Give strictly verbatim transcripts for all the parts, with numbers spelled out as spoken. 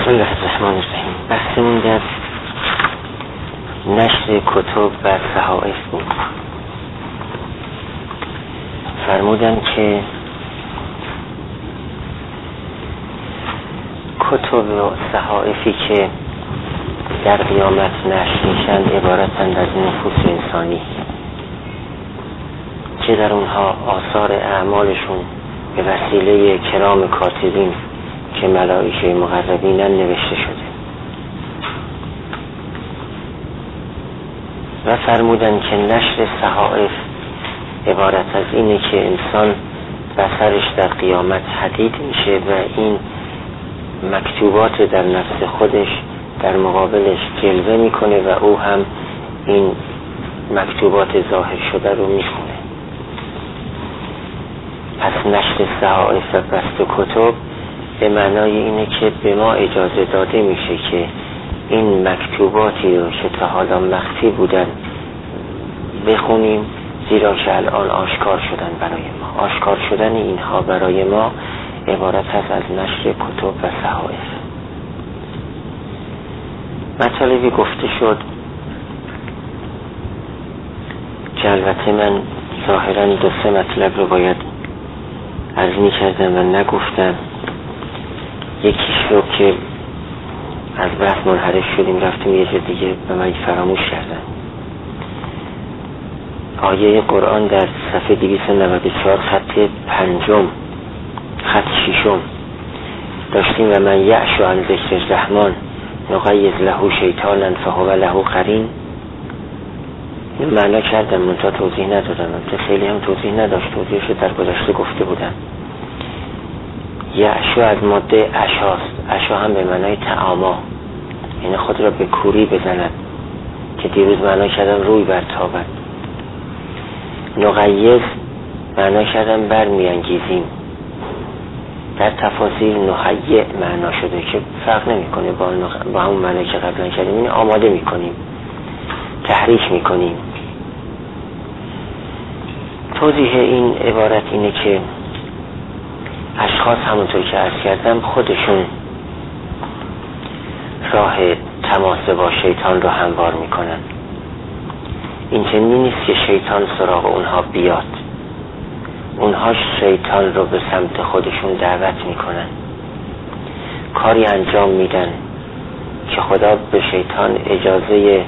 بسم الله الرحمن الرحیم. بحثمون در نشر کتب و صحائف بود. فرمودن که کتب و صحائفی که در قیامت نشر میشن عبارتند از نفوس انسانی که در اونها آثار اعمالشون به وسیله کرام کاتبین که ملائکه مقربینن نوشته شده. و فرمودن که نشر صحائف عبارت از اینه که انسان بصرش در قیامت حدید میشه و این مکتوبات در نفس خودش در مقابلش جلوه میکنه و او هم این مکتوبات ظاهر شده رو میخونه. پس نشر صحائف و بست کتب به معنای اینه که به ما اجازه داده میشه که این مکتوباتی رو که تا حالا مخفی بودن بخونیم، زیرا که الان آشکار شدن برای ما. آشکار شدن اینها برای ما عبارت هست از نشر کتب و صحائف. مطالبی گفته شد که البته من ظاهرا دو سه مطلب رو باید عرض می کردم و نگفتم. یکیش رو که از بحث منحرف شدیم رفتیم یه جا دیگه به من فراموش کردم. آیه قرآن در صفحه دویست و نود و چهار خط پنجم خط ششم داشتیم و من یعش عن ذکر الرحمن نقیض له شیطانا فهو له قرین. این معنا کردم منتها توضیح ندادم، خیلی هم توضیح نداشت، توضیحش در گذشته گفته بودم. یعشو از ماده عشاست. عشا هم به معنای تعاما، یعنی خود را به کوری بزند که دیروز معنا کردم روی برتابد. نقیض معنا کردم برمی انگیزیم. در تفاسیر نهیع معنا شده که فرق نمی کنه با, نخ... با همون معنی که قبلا کردیم. این آماده می کنیم، تحریک می کنیم. توضیح این عبارت اینه که اشخاص همونطور که عرض کردم خودشون راه تماس با شیطان رو هموار میکنن. این چنین نیست که شیطان سراغ اونها بیاد، اونها شیطان رو به سمت خودشون دعوت میکنن، کاری انجام میدن که خدا به شیطان اجازه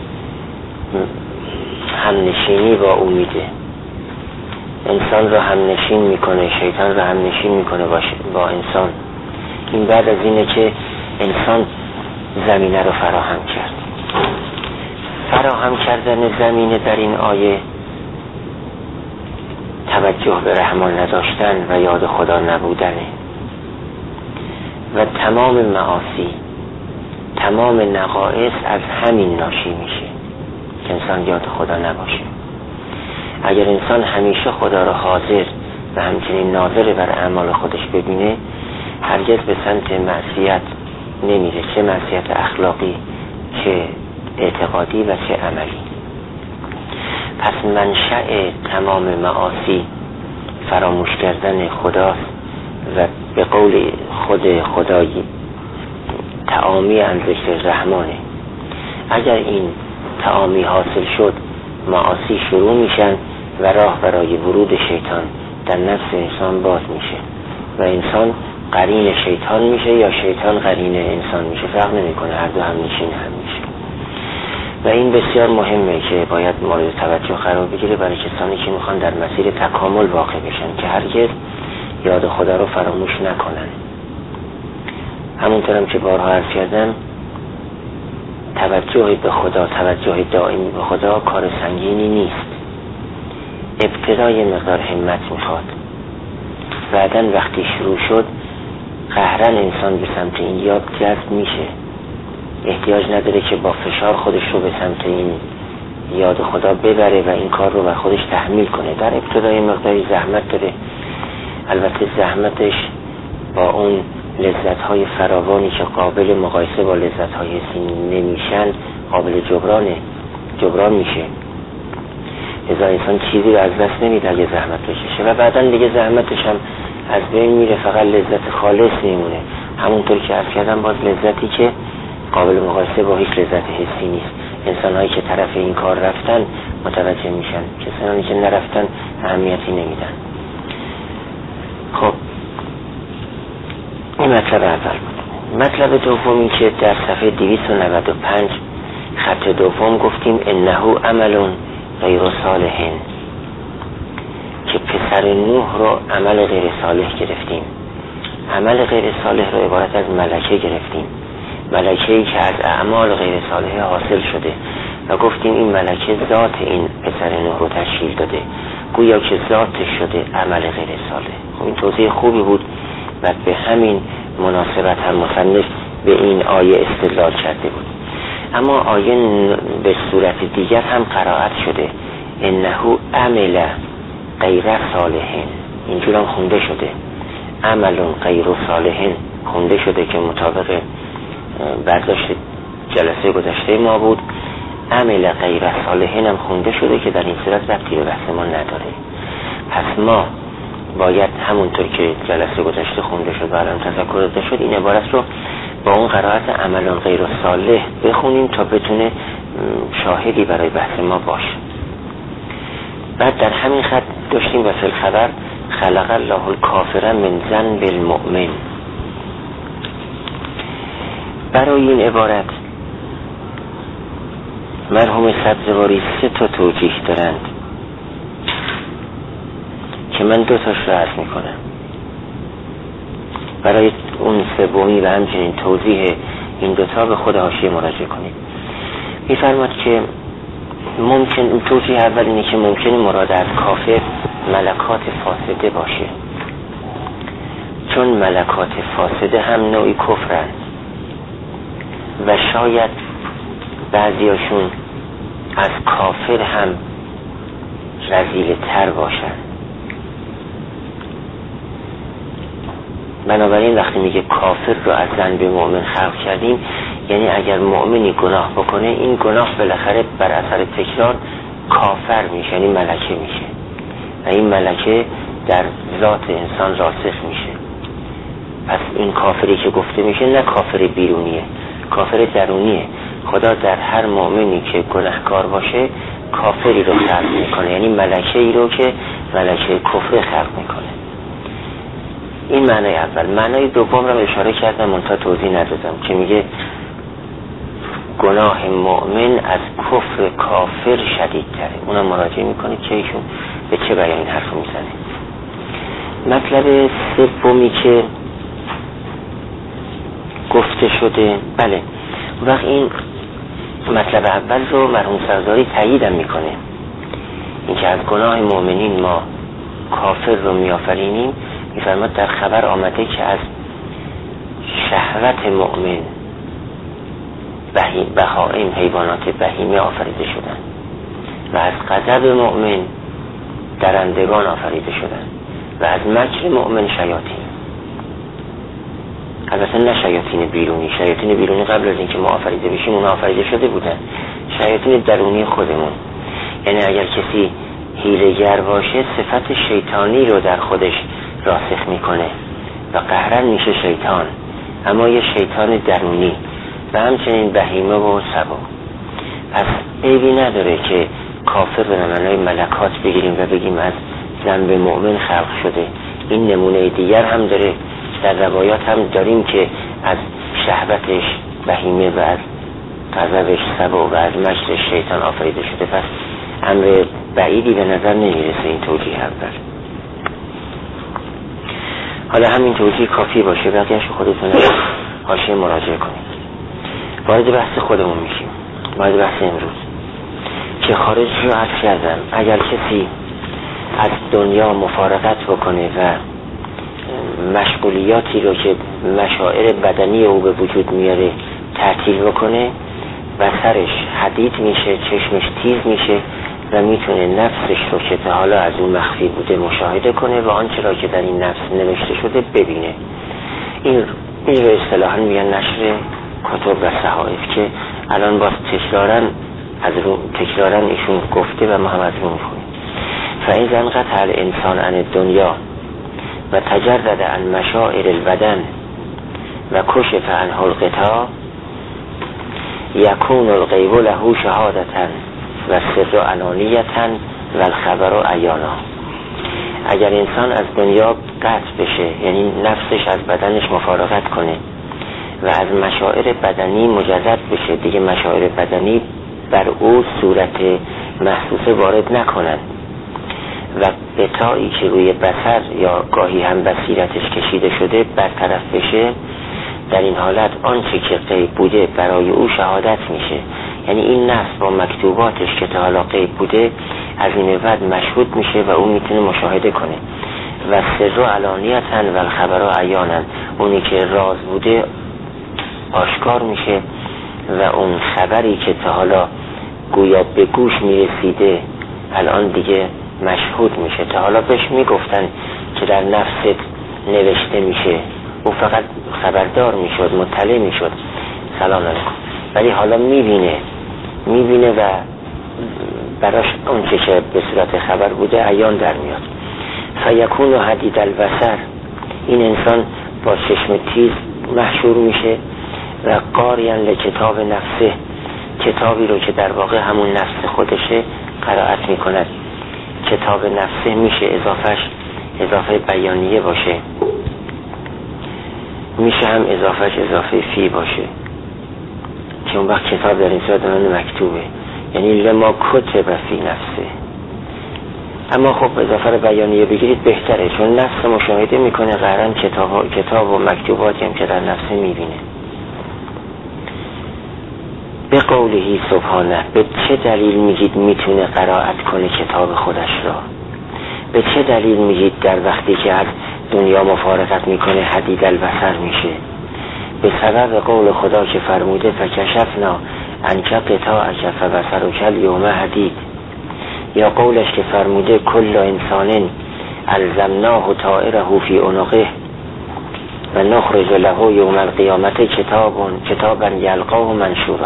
همنشینی با او میده. انسان رو همنشین میکنه، شیطان رو همنشین میکنه با, با انسان. این بعد از اینه که انسان زمینه رو فراهم کرد. فراهم کردن زمینه در این آیه توجه به رحمان نداشتن و یاد خدا نبودنه و تمام معاصی، تمام نقائص از همین ناشی میشه که انسان یاد خدا نباشه. اگر انسان همیشه خدا را حاضر و همچنین ناظر بر اعمال خودش ببینه، هرگز به سمت معصیت نمیره، چه معصیت اخلاقی، چه اعتقادی و چه عملی. پس منشأ تمام معاصی فراموش کردن خداست و به قول خود خدایی تعامی عن ذکر رحمانه. اگر این تعامی حاصل شد، معاصی شروع میشن و راه برای ورود شیطان در نفس انسان باز میشه و انسان قرین شیطان میشه یا شیطان قرین انسان میشه، فرق نمیکنه، هر دو هم نشین هم میشه. و این بسیار مهمه که باید مورد توجه قرار بگیره برای کسانی که میخوان در مسیر تکامل واقع بشن که هرگز یاد خدا رو فراموش نکنن. همونطورم که بارها عرض کردم، توجه به خدا، توجه دائمی به خدا کار سنگینی نیست. ابتدای مقدار همت میخواد، بعدن وقتی شروع شد قهرن انسان به سمت این یاد جذب میشه. احتیاج نداره که با فشار خودش رو به سمت این یاد خدا ببره و این کار رو بر خودش تحمیل کنه. در ابتدای مقداری زحمت داره، البته زحمتش با اون لذت‌های فراوانی که قابل مقایسه با لذت‌های حسی نمیشن قابل جبرانه، جبران میشه. لذا انسان چیزی رو از دست نمیده اگه زحمت بکشه و بعدن دیگه زحمتش هم از بین میره، فقط لذت خالص میمونه. همونطور که عرض کردم باز لذتی که قابل مقایسه با هیچ لذت حسی نیست. انسان‌هایی که طرف این کار رفتن متوجه میشن، کسانی که نرفتن اهمیتی نمیدن. خب این مطلب اول بود. مطلب دومی که در صفحه دویست و نود و پنج خط دوم گفتیم انه عمل غیر صالح، که پسر نوح رو عمل غیر صالح گرفتیم. عمل غیر صالح رو عبارت از ملکه گرفتیم، ملکه‌ای که از اعمال غیر صالح حاصل شده و گفتیم این ملکه ذات این پسر نوح رو تشکیل داده، گویا که ذاتش شده عمل غیر صالح. خب این توضیح خوبی بود و به همین مناسبت هم مصنف به این آیه استدلال کرده بود. اما آیه به صورت دیگر هم قرائت شده انه عمل غیر صالح، اینجور هم خونده شده عمل غیر صالح خونده شده که مطابق برداشت جلسه گذشته ما بود. عمل غیر صالح هم خونده شده که در این صورت ربطی به بحث ما نداره. پس ما باید همونطور که جلسه گذشته خونده شد و الان تذکر داده شد این عبارت رو با اون قرائت عمل غیر صالح بخونیم تا بتونه شاهدی برای بحث ما باشه. بعد در همین خط داشتیم و فی الخبر خلق الله الکافر من ذنب المؤمن. برای این عبارت مرحوم سبزواری سه تا توجیه دارند که من دو تاش رو عرض میکنم. برای اون سومی و همچنین توضیح این دوتا به خود حاشیه مراجعه کنید. میفرماد که ممکن اون توضیح اول اینه که ممکن مراد از کافر ملکات فاسده باشه، چون ملکات فاسده هم نوعی کفرن و شاید بعضیاشون از کافر هم رذیل تر باشن. بنابراین وقتی میگه کافر رو از ذنب مؤمن خلق کردیم، یعنی اگر مؤمنی گناه بکنه این گناه بالاخره بر اثر تکرار کافر میشه، یعنی ملکه میشه و این ملکه در ذات انسان راسخ میشه. پس این کافری که گفته میشه نه کافر بیرونیه، کافر درونیه. خدا در هر مؤمنی که گناهکار باشه کافری رو خلق میکنه، یعنی ملکه ای رو که ملکه کفر خلق میکنه. این معنی اول. معنی دوم رو اشاره کردم منتها توضیح ندادم که میگه گناه مؤمن از کفر کافر شدیدتره. اونم مراجعه میکنه که ایشون به چه بیان این حرف میزنه. مطلب سومی که گفته شده، بله وقت این مطلب اول رو مرحوم سرزاری تاییدم میکنه، این که از گناه مؤمنین ما کافر رو میآفرینیم. میفرماد در خبر آمده که از شهوت مؤمن بهائم حیوانات بهیمه آفریده شدن و از غضب مؤمن درندگان آفریده شدن و از مکر مؤمن شیاطین. البته نه شیاطین بیرونی، شیاطین بیرونی قبل از اینکه ما آفریده بشیم اون آفریده شده بودن. شیاطین درونی خودمون، یعنی اگر کسی حیله‌گر باشه صفت شیطانی رو در خودش راسخ میکنه و قهرن میشه شیطان، اما یه شیطان درونی و همچنین بهیمه و سبا. پس عیبی نداره که کافر به معنای ملکات بگیریم و بگیم از ذنب مؤمن خلق شده. این نمونه دیگر هم داره، در روایات هم داریم که از شهوتش بهیمه و از غضبش سبا و از مکر شیطان آفریده شده. پس امر بعیدی به نظر نمیرسه این توجیه اول. حالا همین توجیه کافی باشه، بقیه‌اش خودتون حاشیه مراجعه کنید. وارد بحث خودمون میشیم، وارد بحث امروز که خارج رو عرض کردم. اگر کسی از دنیا مفارقت بکنه و مشغولیاتی رو که مشاعر بدنی او به وجود میاره تعطیل بکنه و سرش حدید میشه، چشمش تیز میشه و میتونه نفسش رو که تا حالا از اون مخفی بوده مشاهده کنه و آنچه را که در این نفس نوشته شده ببینه. این این رو اصطلاحاً میگن نشر کتب و صحائف که الان باز تکرارن از رو تکرارن ایشون گفته و ما هم از رو میخونیم. فاذا انقطع الانسان عن الدنیا و تجرد عن مشاعر البدن و کشف عنه الغطاء یکون الغیب له شهادة و السر علانیة و الخبر عیانا. اگر انسان از دنیا قطع بشه، یعنی نفسش از بدنش مفارقت کنه و از مشاعر بدنی مجرد بشه، دیگه مشاعر بدنی بر او صورت محسوسه وارد نکنن و غطایی که روی بصر یا گاهی هم بصیرتش کشیده شده برطرف بشه، در این حالت آنچه که غیب بوده برای او شهادت میشه. یعنی این نفس با مکتوباتش که تا حالا غیب بوده از این بعد مشهود میشه و او میتونه مشاهده کنه. و سر علانیتاً و الخبر عیانا، اونی که راز بوده آشکار میشه و اون خبری که تا حالا گویا به گوش میرسیده الان دیگه مشهود میشه. تا حالا بهش میگفتن که در نفست نوشته میشه، او فقط خبردار میشد، مطلع میشد، سلام علیکم، ولی حالا میبینه میبینه و براش اون چه که به صورت خبر بوده عیان در میاد. فیکون حدید البصر، این انسان با چشم تیز محشور میشه و قارئاً لکتاب نفسه، کتابی رو که در واقع همون نفس خودشه قرائت میکند. کتاب نفسه میشه اضافهش اضافه بیانیه باشه، میشه هم اضافهش اضافه فی باشه، که اون وقت کتاب در این صورت اون مکتوبه، یعنی لما کتب فی نفسه. اما خب اضافه رو بیانیه بگیرید بهتره، چون نفس مشاهده میکنه قرآن کتاب, کتاب و مکتوباتی هم که در نفسه میبینه. به قوله سبحانه، به چه دلیل میگید میتونه قرائت کنه کتاب خودش را؟ به چه دلیل میگید در وقتی که از دنیا مفارقت میکنه حدید البصر میشه؟ به سبب قول خدا که فرموده فکشفنا عنک غطاءک فبصرک الیوم حدید، یا قولش که فرموده کل انسان الزمناه طائره فی عنقه و نخرج له یوم القیامت کتاب کتابا یلقاه منشورا.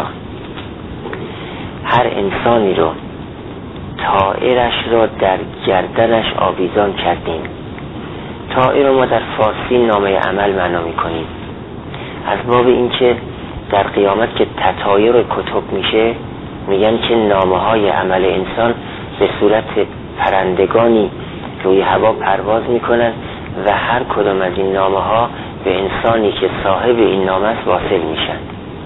هر انسانی رو طائرش را در گردنش آویزان کردیم. طائر رو ما در فارسی نامه عمل معنا میکنیم، از باب این که در قیامت که تطایر کتب میشه میگن که نامه های عمل انسان به صورت پرندگانی روی هوا پرواز میکنن و هر کدام از این نامه ها به انسانی که صاحب این نامه است واصل میشن.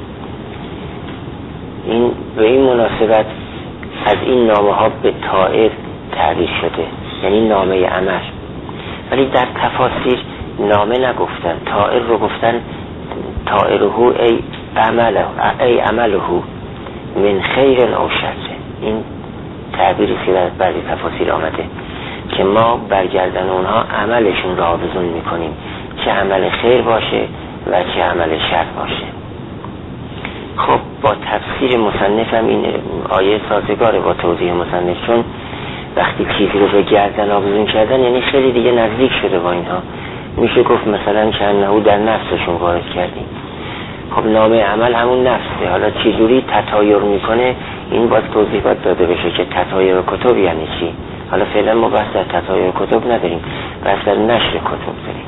این به این مناسبت از این نامه ها به طائر تعبیر شده، یعنی نامه عمل. ولی در تفاسیر نامه نگفتن، طائر رو گفتن طائره ای عمله ای عمله من خیر او شر. این تعبیری که در بعضی تفاسیر آمده که ما برگردن اونها عملشون را آویزون میکنیم، چه عمل خیر باشه و چه عمل شر باشه. خب با تفسیر مصنف هم این آیه سازگاره با توضیح مصنف، چون وقتی چیزی رو به گردن آویزون کردن یعنی خیلی دیگه نزدیک شده با اینها. میشه گفت مثلا که انهو در نفسشون وارد کردیم. خب نامه عمل همون نفسه، حالا چی جوری تطایر میکنه این باید توضیح باید داده بشه که تطایر کتب یعنی چی. حالا فعلا ما بحث در تطایر کتب نداریم، بحث در نشر کتب داریم.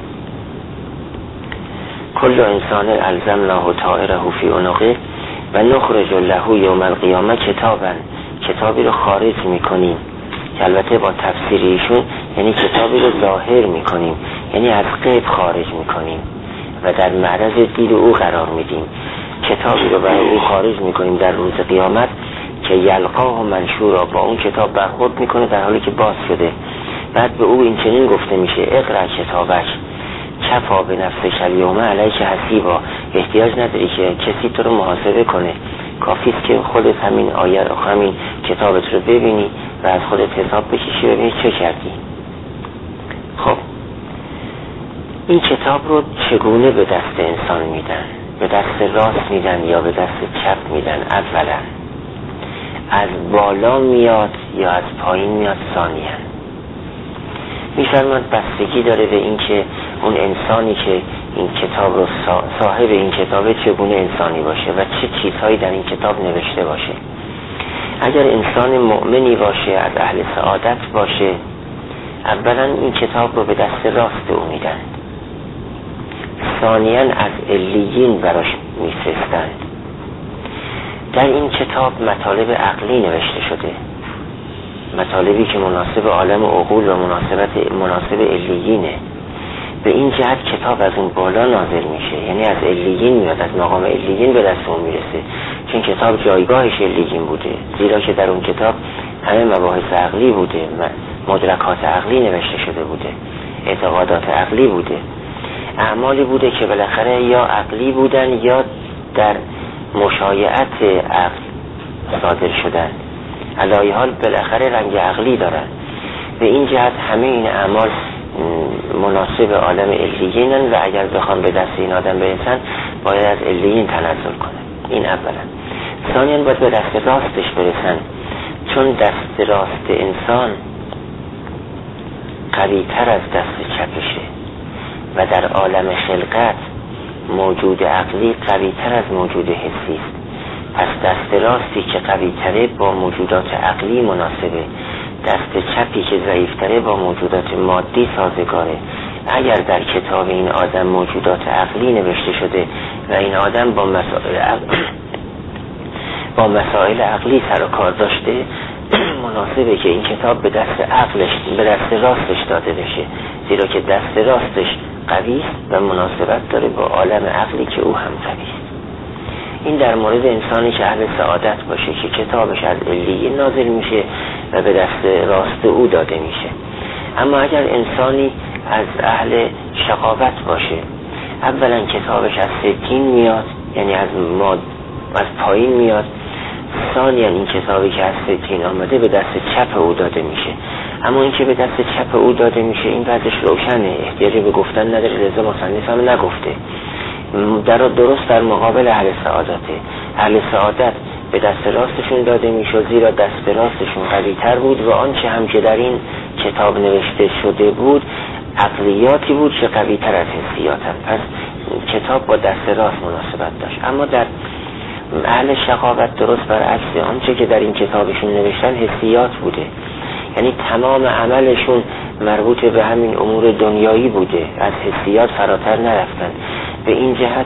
کل انسان الزمناه طائره فی عنقه و نخرج له یوم القیامه کتابا، کتابی رو خارج میکنیم که البته با تفسیر ایشون یعنی کتابی رو ظاهر میکنیم، یعنی از غیب خارج میکنیم و در معرض دید او قرار میدیم. کتابی رو برای او خارج میکنیم در روز قیامت که یلقاه منشورا، با اون کتاب برخورد میکنه در حالی که باز شده. بعد به او این چنین گفته میشه اقرأ کتابک کفا به نفسک الیوم علیک حسیبا، احتیاج نداری که کسی تو رو محاسبه کنه، کافیست که خودت همین آیه رو همین کتابت رو ببینی و از خودت حساب بکشی ببینی چه کردی. خب این کتاب رو چگونه به دست انسان میدن؟ به دست راست میدن یا به دست چپ میدن؟ اولا از بالا میاد یا از پایین میاد؟ ثانیا میفرماد بستگی داره به این که اون انسانی که این کتاب رو صاحب این کتابه چگونه انسانی باشه و چه چیزهایی در این کتاب نوشته باشه. اگر انسان مؤمنی باشه، از اهل سعادت باشه، اولا این کتاب رو به دست راست او میدن. ثانیاً از علیین براش میفرستند. در این کتاب مطالب عقلی نوشته شده، مطالبی که مناسب عالم عقول و مناسبت مناسب علیینه. به این جهت کتاب از اون بالا نازل میشه، یعنی از علیین میاد، از مقام علیین به دست اون میرسه، چون کتاب جایگاهش علیین بوده، زیرا که در اون کتاب همه مباحث عقلی بوده، مدرکات عقلی نوشته شده بوده، اعتقادات عقلی بوده، اعمالی بوده که بالاخره یا عقلی بودن یا در مشایعت عقل صادر شدن، علی حال بالاخره رنگ عقلی دارن. به این جهت همه این اعمال مناسب عالم علیینن و اگر بخوام به دست این آدم برسن باید از علیین تنزل کنن. این اولا. ثانیاً باید به دست راستش برسن، چون دست راست انسان قوی تر از دست چپشه و در عالم خلقت موجود عقلی قوی تر از موجود حسی است. پس دست راستی که قوی تره با موجودات عقلی مناسبه، دست چپی که ضعیفتره با موجودات مادی سازگاره. اگر در کتاب این آدم موجودات عقلی نوشته شده و این آدم با مسائل عقل با مسائل عقلی سر و کار داشته، مناسبه که این کتاب به دست عقلش به دست راستش داده بشه، زیرا که دست راستش قوی است و مناسبت داره با عالم عقلی که او هم قوی است. این در مورد انسانی که اهل سعادت باشه که کتابش از علیین نازل میشه و به دست راست او داده میشه. اما اگر انسانی از اهل شقاوت باشه، اولا کتابش از ستین میاد، یعنی از ماد از پایین میاد. ثانیا این کتابی که از ستین آمده به دست چپ او داده میشه. اما این که به دست چپ او داده میشه این بعدش روشنه، احتیاجی به گفتن نداره، رضا مصنف هم نگفته. در درست در مقابل اهل سعادته. اهل سعادت به دست راستشون داده میشد، زیرا دست راستشون قوی تر بود و آنچه هم که در این کتاب نوشته شده بود عقلیاتی بود که قوی تر از حسیات هم. پس کتاب با دست راست مناسبت داشت. اما در اهل شقاوت درست برعکسه، آنچه که در این کتابشون نوشتن حسیات بوده، یعنی تمام عملشون مربوط به همین امور دنیایی بوده، از حسیات فراتر نرفتن. به این جهت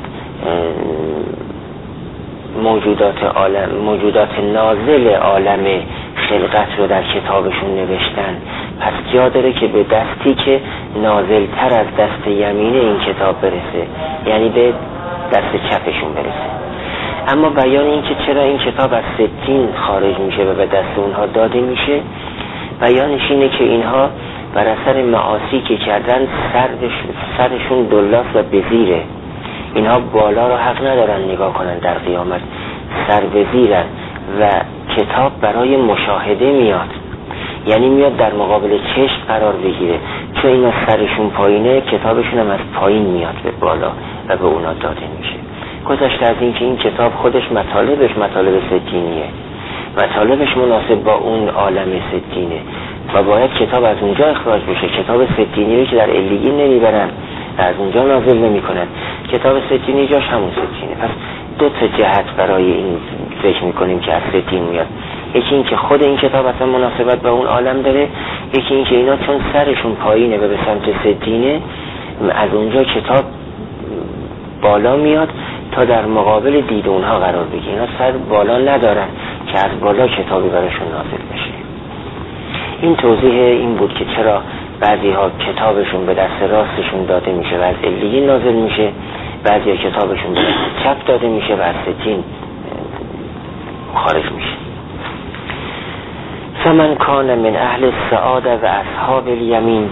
موجودات عالم موجودات نازل عالم خلقت رو در کتابشون نوشتن. پس جا داره که به دستی که نازل تر از دست یمین این کتاب برسه، یعنی به دست چپشون برسه. اما بیان این که چرا این کتاب از ستین خارج میشه و به دست اونها داده میشه، بیانش اینه که اینها بر اثر معاصی که کردن سرشون دلاس و بزیره. اینها بالا رو حق ندارن نگاه کنن در قیامت، سر بزیرن و کتاب برای مشاهده میاد، یعنی میاد در مقابل چشم قرار بگیره. چون اینا سرشون پایینه کتابشون هم از پایین میاد به بالا و به اونا داده میشه. گذشته از این که این کتاب خودش مطالبش مطالب ستینیه، مطالبش مناسب با اون عالم ستینه و باید کتاب از اونجا اخراج بشه. کتاب ستینی که در علیین نمیبرن و از اونجا نازل نمی کنن، کتاب ستینی جاش همون ستینه. پس دو تا جهت برای این فکر میکنیم که از ستین میاد. یکی این که خود این کتاب اصلا مناسبت با اون عالم داره، یکی این که اینا چون سرشون پایینه و به سمت ستینه، از اونجا کتاب بالا میاد تا در مقابل دید اونها قرار بگیره. اینا سر بالا ندارن که از بالا کتابی براشون نازل بشه. این توضیح این بود که چرا بعضی ها کتابشون به دست راستشون داده میشه و از علیین نازل میشه، بعضی ها کتابشون به دست چپ داده میشه و از ستین خارج میشه. فمن کان من اهل السعاده و اصحاب الیمین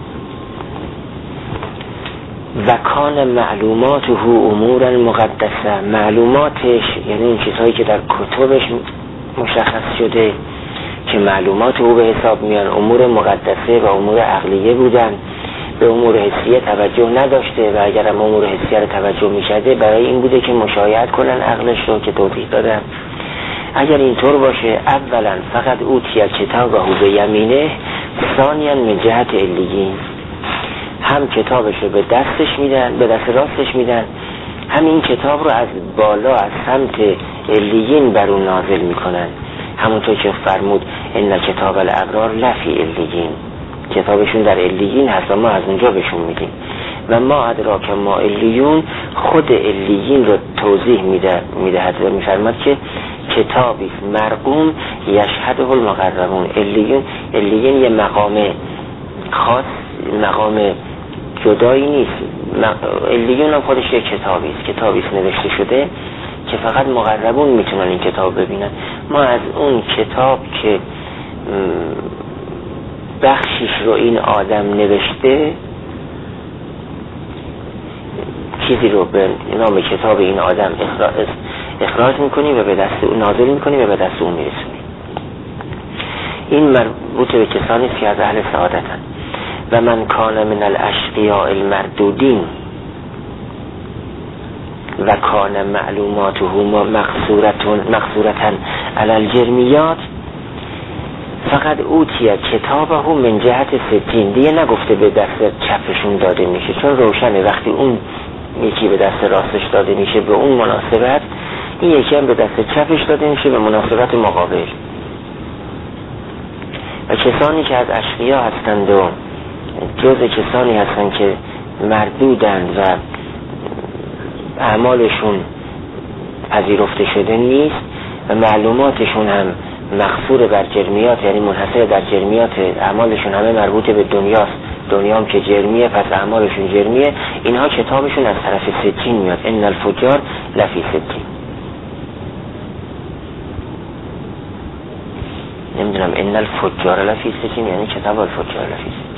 و کان معلوماته امورا مقدسه. معلوماتش یعنی این چیزهایی که در کتبش مشخص شده که معلومات او به حساب میان امور مقدسه و امور عقلیه بودن، به امور حسیه توجه نداشته و اگر هم امور حسیه رو توجه میشده برای این بوده که مشاهدت کنن عقلش رو که توضیح دادن. اگر اینطور باشه اولا فقط اوتیه کتاب و به یمینه، ثانیا من جهت علیین، هم کتابش رو به دستش میدن، به دست راستش میدن، همین کتاب رو از بالا از سمت علیین بر اون نازل میکنن، همونطور که فرمود ان کتاب الابرار لفی علیین، کتابشون در علیین هست و ما از اونجا بهشون میدیم. و ما ادراک ما علیون خود علیین رو توضیح میده میدهد و میفرماد که کتابی مرقوم یشهده المقربون. علیون علیین یه مقام خاص، مقام جدایی نیست. علیون هم خودش یک کتابی است، کتابی است نوشته شده که فقط مقربون میتونن این کتاب ببینن. ما از اون کتاب که بخشیش رو این آدم نوشته چیزی رو به نام کتاب این آدم اخراج میکنیم و به دست اون نازل میکنیم و به دست اون میرسونیم. این مربوط به کسانی که از اهل سعادتن. و من کان من الاشقیاء المردودین و کان معلوماته مقصورتن علی الجرمیات فقط اوتیه کتابه من جهت ستین. دیگه نگفته به دست چپشون داده میشه، چون روشنه وقتی اون یکی به دست راستش داده میشه به اون مناسبت، این یکی هم به دست چپش داده میشه به مناسبت مقابل. و کسانی که از اشقیا هستند و جز کسانی هستند که مردودند و اعمالشون پذیرفته شده نیست و معلوماتشون هم مقصور بر جرمیات، یعنی منحصر در جرمیات، اعمالشون همه مربوط به دنیاست، دنیا هم که جرمیه پس اعمالشون جرمیه، اینها کتابشون از طرف ستین میاد. ان الفجار لفی ستین. نمیدونم ان الفجار لفی ستین یعنی کتاب الفجار لفی ستین.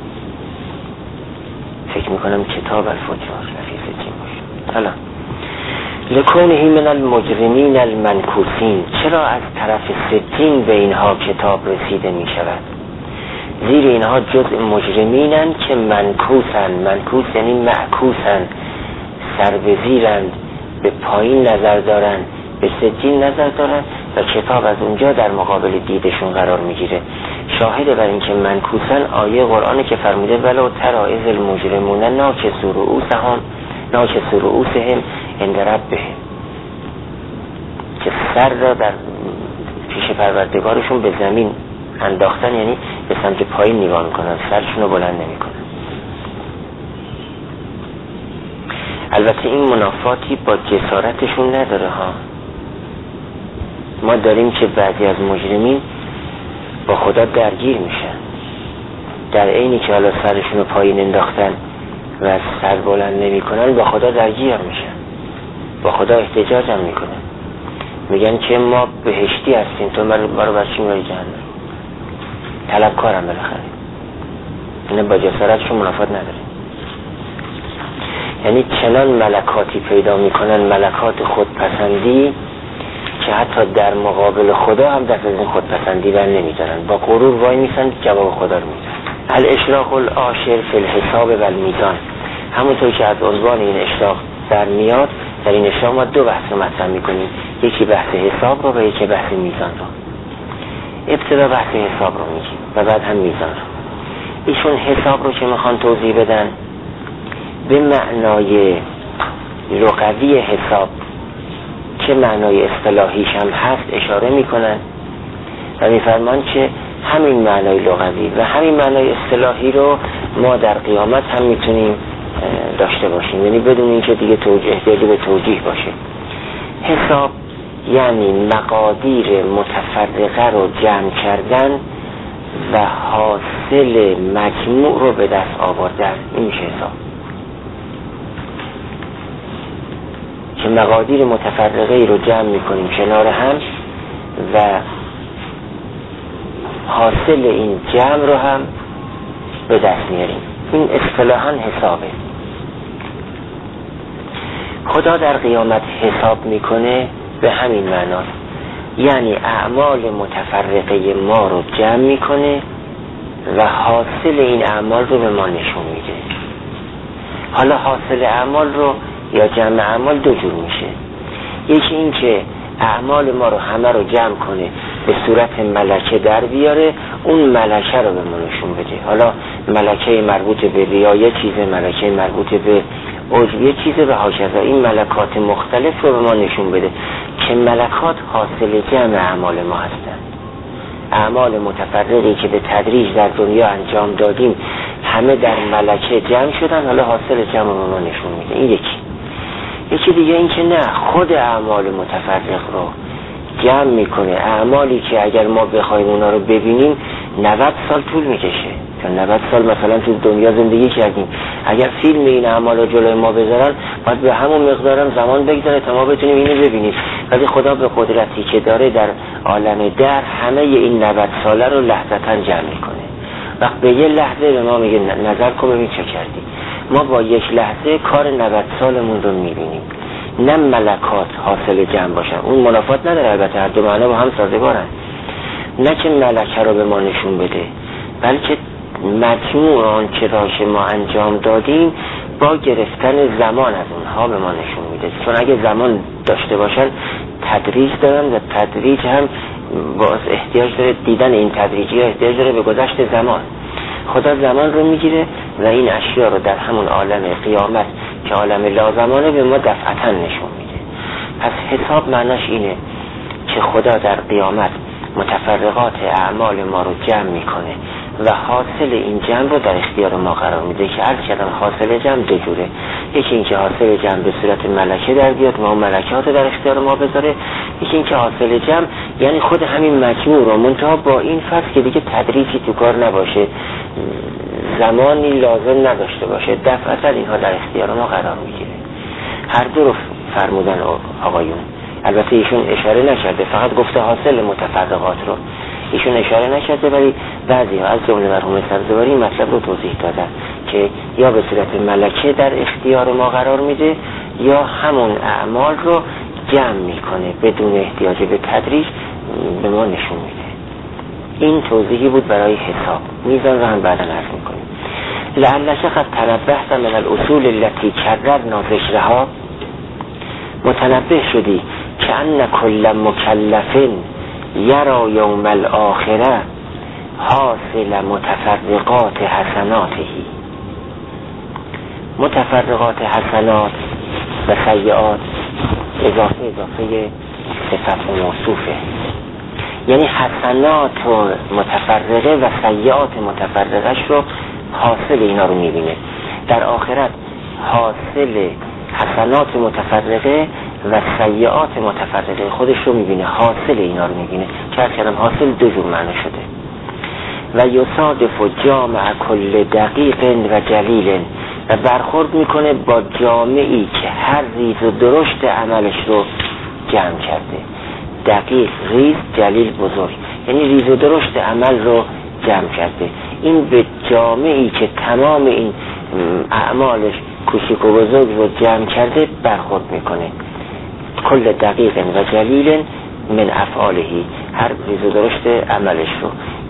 فکر میکنم کتاب الفجار لفی ستین باشه. حالا لکونه من المجرمین المنکوسین، چرا از طرف ستین به اینها کتاب رسیده می شود؟ زیر اینها جزء مجرمینن که منکوسن. منکوس یعنی معکوسن، سر به زیرند، به پایین نظر دارن، به ستین نظر دارن و کتاب از اونجا در مقابل دیدشون قرار میگیره. شاهد بر این که منکوسن آیه قرآنه که فرموده ولو تری اذ المجرمون ناکسوا رؤوسهم ناکسوا رؤوسهم عند ربهم، که سر را در پیش پروردگارشون به زمین انداختن، یعنی به سمت پایین نگاه میکنن، سرشون رو بلند نمیکنن. البته این منافاتی با جسارتشون نداره ها. ما داریم که بعضی از مجرمین با خدا درگیر میشن، در عینی که حالا سرشون رو پایین انداختن و سر بلند نمیکنن با خدا درگیر میشن، با خدا احتجاج هم میکنن، میگن که ما بهشتی هستیم تو ما رو بر چی میبری جهنم. طلبکارم بالاخره، اینه با جسارتشون منافات نداره. یعنی چنان ملکاتی پیدا میکنن، ملکات خودپسندی، که حتی در مقابل خدا هم دست از این خودپسندی بر نمیدارن، با غرور وای میسن جواب خدا رو میدن. الاشراق العاشر فی الحساب و المیزان، همونطور که از عنوان این اشراق در میاد، در این اشراق ما دو بحث رو مطرح میکنیم، یکی بحث حساب رو و یکی بحث میزان رو. ابتدا بحث حساب رو میگیم و بعد هم میزان رو. ایشون حساب رو که میخوان توضیح بدن به معنای لغوی حساب، چه معنای اصطلاحیش هم هست اشاره میکنن و میفرمان که همین معنای لغوی و همین معنای اصطلاحی رو ما در قیامت هم میتونیم داشته باشیم، یعنی بدون اینکه دیگه توجیه احتیاجی به توجیه باشه. حساب یعنی مقادیر متفرقه رو جمع کردن و حاصل مجموع رو به دست آوردن، این میشه حساب. که مقادیر متفرقه رو جمع میکنیم کنار هم و حاصل این جمع رو هم به دست میاریم، این اصطلاحاً حسابه. خدا در قیامت حساب میکنه به همین معناست، یعنی اعمال متفرقه ما رو جمع میکنه و حاصل این اعمال رو به ما نشون میده. حالا حاصل اعمال رو یا جمع اعمال دو جور میشه، یکی این که اعمال ما رو همه رو جمع کنه به صورت ملکه در بیاره، اون ملکه رو به ما نشون بده. حالا ملکه مربوط به ریا یه چیزه، ملکه مربوط به عجب یه چیزه و هاکذا. این ملکات مختلف رو به ما نشون بده که ملکات حاصل جمع اعمال ما هستن. اعمال متفرقی که به تدریج در دنیا انجام دادیم همه در ملکه جمع شدن، حالا حاصل جمع به ما نشون میده. این یکی. یکی دیگه این که نه، خود اعمال متفرق رو جمع میکنه. اعمالی که اگر ما بخوایم اونا رو ببینیم نود سال طول میکشه، چون نود سال مثلا تو دنیا زندگی کردیم، اگر فیلم این اعمال رو جلوی ما بذارن باید به همون مقدارم زمان بگذاره تا ما بتونیم اینو ببینیم. ولی خدا به قدرتی که داره در عالم در همه این نود ساله رو لحظتاً جمع میکنه. وقت به یه لحظه به ما میگه نظر کن ببین چه کردی. ما با یک لحظه کار نود سالمون رو میبینیم. نه ملکات حاصل جمع باشن، اون منافات نداره، البته هر دو معنا با هم سازگارن. نه که ملکه رو به ما نشون بده، بلکه مجموع آن که راش ما انجام دادیم با گرفتن زمان از اونها به ما نشون میده. چون اگه زمان داشته باشن تدریج دارن و تدریج هم باز احتیاج داره، دیدن این تدریجی ها احتیاج داره به گذشت زمان. خدا زمان رو میگیره و این اشیا رو در همون عالم قیامت که عالم لازمانه به ما دفعتا نشون میده. پس حساب معناش اینه که خدا در قیامت متفرقات اعمال ما رو جمع میکنه و حاصل این جمع رو در اختیار ما قرار میده. که عرض کردم حاصل جمع دو جوره، یکی این که حاصل جمع به صورت ملکه در بیاد و اون ملکات رو در اختیار ما بذاره، یکی این که حاصل جمع یعنی خود همین مجموع رو، منتها با این فرض که دیگه تدریجی تو کار نباشه، زمانی لازم نداشته باشه، دفعتا اینها در اختیار ما قرار میگیره. هر دو رو فرمودن آقایون. البته ایشون اشاره نکرده، فقط گفته حاصل متفرقات رو، ایشون اشاره نکرده، ولی بعضی ها از جمله مرحوم سبزواری مطلب رو توضیح دادن که یا به صورت ملکه در اختیار ما قرار میده یا همون اعمال رو جمع میکنه بدون احتیاج به تدریج به ما نشون میده. این توضیحی بود برای حساب. میزان رو هم بعدا عرض میکنیم. لعلک قد تنبهت من الاصول التي کررنا ذکرها، متنبه شدی که ان کل مکلف یرا یوم الاخره حاصل متفرقات حسناته. متفرقات حسنات و سیئات اضافه اضافه صفت و موصوفه، یعنی حسنات و متفرقه و سیئات متفرقش رو حاصل اینا رو میبینه. در آخرت حاصل حسنات متفرقه و سیئات متفرقه خودش رو میبینه، حاصل اینا رو میبینه. که کلم حاصل دو جور معنی شده. و یصادف جامع کل دقیق و جلیل، و برخورد میکنه با جامعی که هر ریز و درشت عملش رو جمع کرده. دقیق ریز، جلیل بزرگ، یعنی ریز و درشت عمل رو جمع کرده. این به جامعی که تمام این اعمالش کوچیک و بزرگ رو جمع کرده برخورد میکنه. کل دقیق و جلیل من افعالهی، هر ریز و درشت عملش رو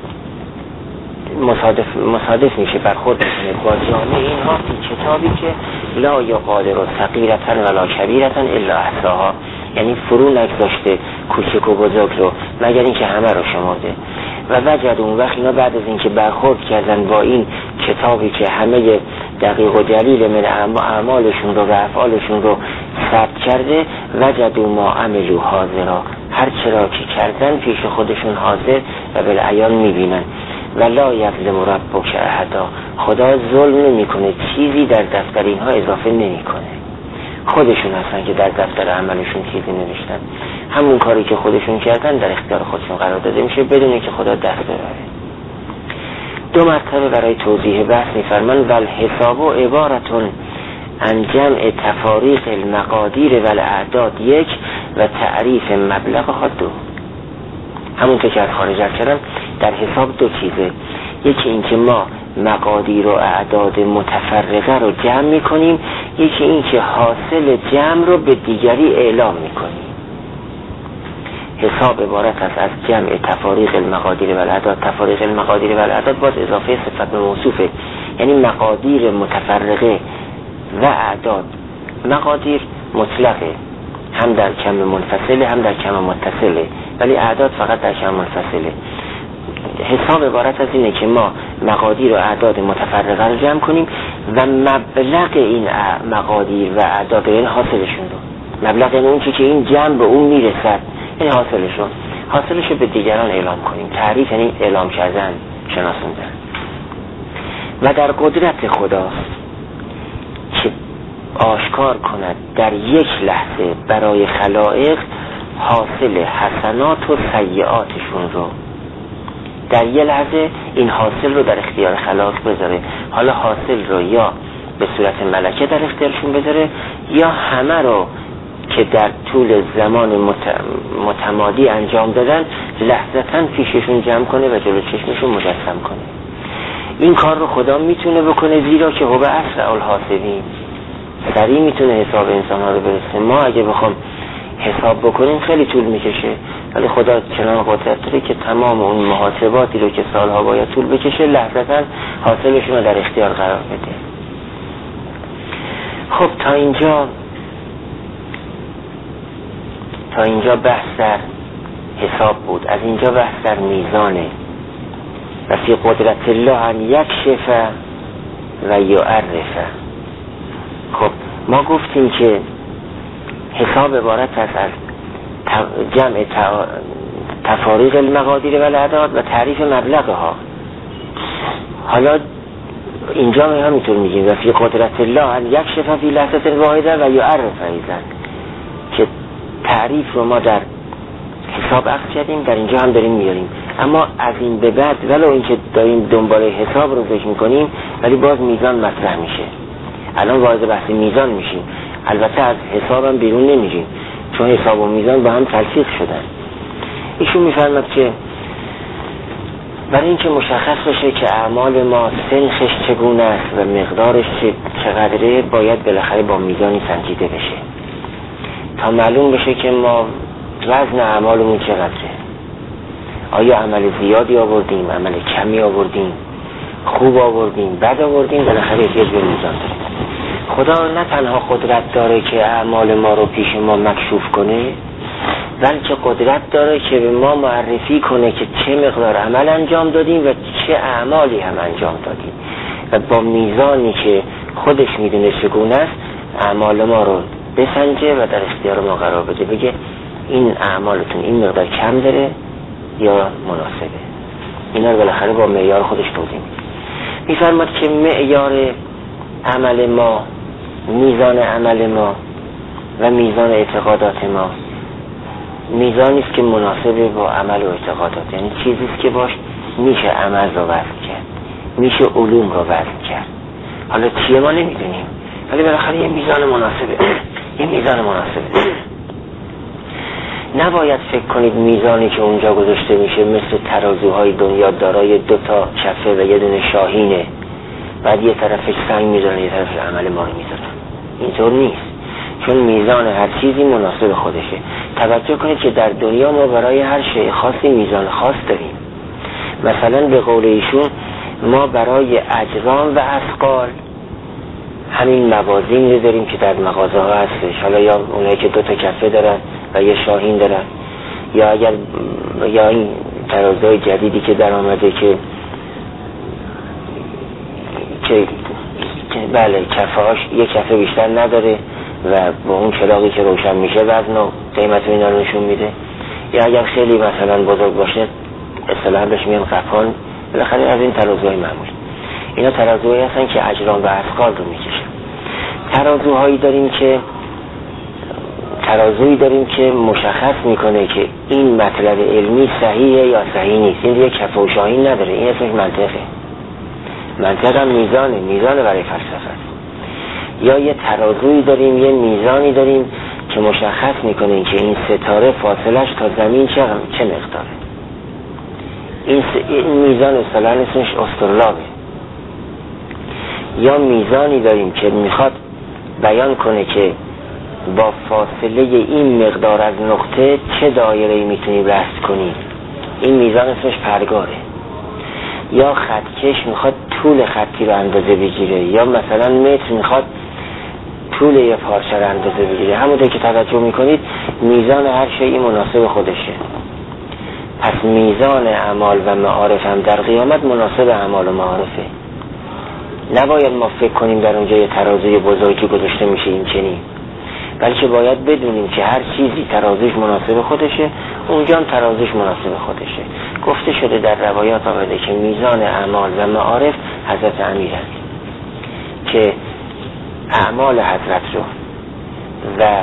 مصادف, مصادف میشه، برخورد میکنه با جامعه اینها فی کتابی که لا یقادر صغیرة ولا کبیرة الا احصاها، یعنی فرو نگذاشته کوچک و بزرگ رو مگر اینکه همه رو شمرده. و وجد اون وقت اینا بعد از اینکه برخورد کردن با این کتابی که همه دقیق و جلیل من اعمالشون رو و افعالشون رو ثبت کرده، وجد ما عملو حاضرا، هر چرا که کردن پیش خودشون حاضر و بالعیان میبینن. و لا یظلم ربک احدا، خدا ظلم نمی کنه، چیزی در دفتر اینها اضافه نمی کنه. خودشون هستن که در دفتر عملشون چیزی نوشتن، همون کاری که خودشون کردن در اختیار خودشون قرار داده میشه بدون که خدا دست ببره. دو مرتبه برای توضیح بحث میفرمان ول حساب و عبارتون عن جمع تفاریق المقادیر و الاعداد یک و تعریف مبلغ خود دو. همون که از خارج کردن در حساب دو چیزه، یکی این که ما مقادیر و اعداد متفرقه رو جمع میکنیم، یکی این که حاصل جمع رو به دیگری اعلام میکنیم. حساب عبارت است از جمع تفاریق المقادیر و الاعداد. تفاریق المقادیر و الاعداد باز اضافه صفت موصوفه، یعنی مقادیر متفرقه و اعداد. مقادیر مطلقه، هم در کم منفصله هم در کم متصله، ولی اعداد فقط در کم منفصله. حساب عبارت از اینه که ما مقادیر و اعداد متفرقه رو جمع کنیم و مبلغ این مقادیر و اعداد یعنی حاصلشون رو، مبلغ این اون که این جمع به اون میرسد یعنی حاصلشون، حاصلش رو به دیگران اعلام کنیم. تعریف یعنی اعلام کردن، شناسوندن. و در قدرت خداست که آشکار کند در یک لحظه برای خلائق حاصل حسنات و سیئاتشون رو. در یک لحظه این حاصل رو در اختیار خلائق بذاره. حالا حاصل رو یا به صورت ملکه در اختیارشون بذاره یا همه رو که در طول زمان متمادی انجام دادن لحظتاً پیششون جمع کنه و جلو چشمشون مجسم کنه. این کار رو خدا میتونه بکنه، زیرا که هو اسرع الحاسبین، سریع میتونه حساب انسان ها رو برسه. ما اگه بخوام حساب بکنیم خیلی طول میکشه، ولی خدا چنان قدرت داره که تمام اون محاسباتی رو که سالها باید طول بکشه لحظتاً حاصلشون رو در اختیار قرار بده. خب تا اینجا تا اینجا بحث در حساب بود. از اینجا بحث در میزانه. و فی قدرت الله ان یکشف و یعرف. خب ما گفتیم که حساب عبارت است از جمع تفاریق المقادیر و الاعداد و تعریف مبلغها. حالا اینجا ما همینطور میگیم و فی قدرت الله ان یکشف فی لحظه واحده و یعرف ایضا، که تعریف رو ما در حساب عقد کردیم، در اینجا هم داریم میاریم. اما از این به بعد ولو اینکه داریم دنباله حساب رو ذکر میکنیم ولی باز میزان مطرح میشه. الان وارد بحث میزان میشیم، البته از حساب هم بیرون نمیریم چون حساب و میزان با هم تلفیق شدن. ایشون میفرماد که برای اینکه مشخص بشه که اعمال ما سنخش چگونه است و مقدارش چقدره باید بالاخره با میزانی سنجیده بشه تا معلوم بشه که ما وزن اعمالمون چقدره. آیا عمل زیادی آوردیم، عمل کمی آوردیم، خوب آوردیم، بد آوردیم، بالاخره یه جور میزان داریم. خدا نه تنها قدرت داره که اعمال ما رو پیش ما مکشوف کنه، بلکه قدرت داره که به ما معرفی کنه که چه مقدار عمل انجام دادیم و چه اعمالی هم انجام دادیم و با میزانی که خودش میدونه چگونه است اعمال ما رو بسنجه و در اختیار ما قرار بده، بگه این اعمالتون این مقدار کم داره یا مناسبه. اینا رو بالاخره با معیار خودش توضیح میده. میفرماد که معیار عمل ما، میزان عمل ما و میزان اعتقادات ما میزانی است که مناسبه با عمل و اعتقادات، یعنی چیزی است که باش میشه عمل رو وزن کرد، میشه علوم رو وزن کرد. حالا چیه ما نمیدونیم ولی بالاخره یه میزان مناسبه یه میزان مناسبه. نباید فکر کنید میزانی که اونجا گذاشته میشه مثل ترازوهای دنیا دارای دو تا کفه و یه دونه شاهینه، بعد یه طرفش سنگ میذارن یه طرفش عمل ما رو میذارن. اینطور نیست، چون میزان هر چیزی مناسب خودشه. توجه کنید که در دنیا ما برای هر شیء خاصی میزان خاص داریم. مثلا به قول ایشون ما برای اجرام و اثقال همین موازین رو داریم که در مغازه ها هستش، حالا یا اونایی که دو تا کفه دارن و یه شاهین دارن، یا اگر یا این ترازوهای جدیدی که در آمده که که بله کفهاش یک کفه بیشتر نداره و با اون چراغی که روشن میشه وزن و قیمت اینا رو نشون میده، یا اگر خیلی مثلا بزرگ باشه اصطلاحاً بهش میگن قفان. بالاخره از این ترازوهای معمولی اینا ترازوهایی هستن که اجرام و اثقال رو میکشن. ترازوهایی داریم که ترازویی داریم که مشخص میکنه که این مطلب علمی صحیحه یا صحیح نیست. این دیگه کفه و شاهین نداره، این اسمش منطقه. منطق هم میزانه، میزانه برای فلسفه است. یا یه ترازویی داریم، یه میزانی داریم که مشخص میکنه که این ستاره فاصلش تا زمین چه چه مقداره. این, س... این میزان اصطلاحاً اسمش اسطرلابه. یا میزانی داریم که میخواد بیان کنه که با فاصله این مقدار از نقطه چه دایره‌ای میتونی رصد کنی. این میزان اسمش پرگاره. یا خطکش میخواد طول خطی رو اندازه بگیره، یا مثلا متر میخواد طول یه پارچه رو اندازه بگیره. همونطور که توجه میکنید میزان هر شیئی مناسب خودشه. پس میزان اعمال و معارف هم در قیامت مناسب اعمال و معارفه. نباید ما فکر کنیم در اونجا یه ترازوی بزرگی گذاشته میشه این چنین، بلکه باید بدونیم که هر چیزی ترازوش مناسب خودشه، اونجا هم ترازوش مناسب خودشه. گفته شده در روایات آمده که میزان اعمال و معارف حضرت امیرند که اعمال حضرت رو و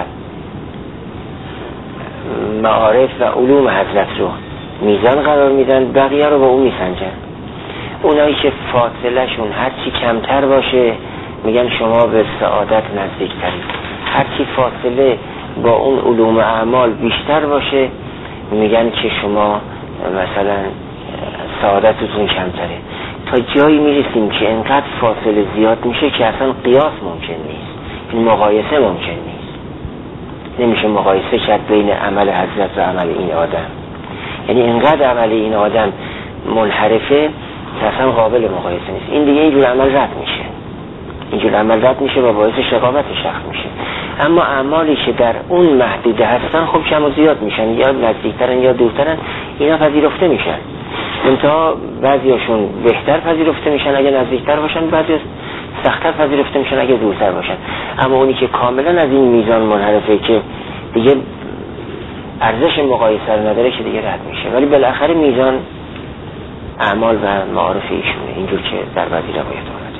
معارف و علوم حضرت رو میزان قرار میدن، بقیه رو با اون میسنجن. اونایی که فاصله شون هرچی کمتر باشه میگن شما به سعادت نزدیکترید، هرچی فاصله با اون علوم اعمال بیشتر باشه میگن که شما مثلا سعادتتون کمتره. تا جایی میرسیم که انقدر فاصله زیاد میشه که اصلا قیاس ممکن نیست، این مقایسه ممکن نیست. نمیشه مقایسه کرد بین عمل حضرت و عمل این آدم. یعنی انقدر عمل این آدم منحرفه که اصلا قابل مقایسه نیست. این دیگه اینجور عمل رد میشه، اینجور عمل رد میشه و باعث شقاوت شخص میشه. اما اعمالی که در اون محدوده هستن خب کم و زیاد میشن، یا نزدیکترن یا دورترن، اینا پذیرفته میشن. منتها بعضیاشون بهتر پذیرفته میشن اگه نزدیکتر باشن، بعضی سخت‌تر پذیرفته میشن اگه دورتر باشن. اما اونی که کاملا از این میزان منحرفه که دیگه ارزش مقایسه رو نداره که دیگه رد میشه. ولی بالاخره میزان اعمال و معارف ایشونه، اینجور که در بعضی روایت آمده.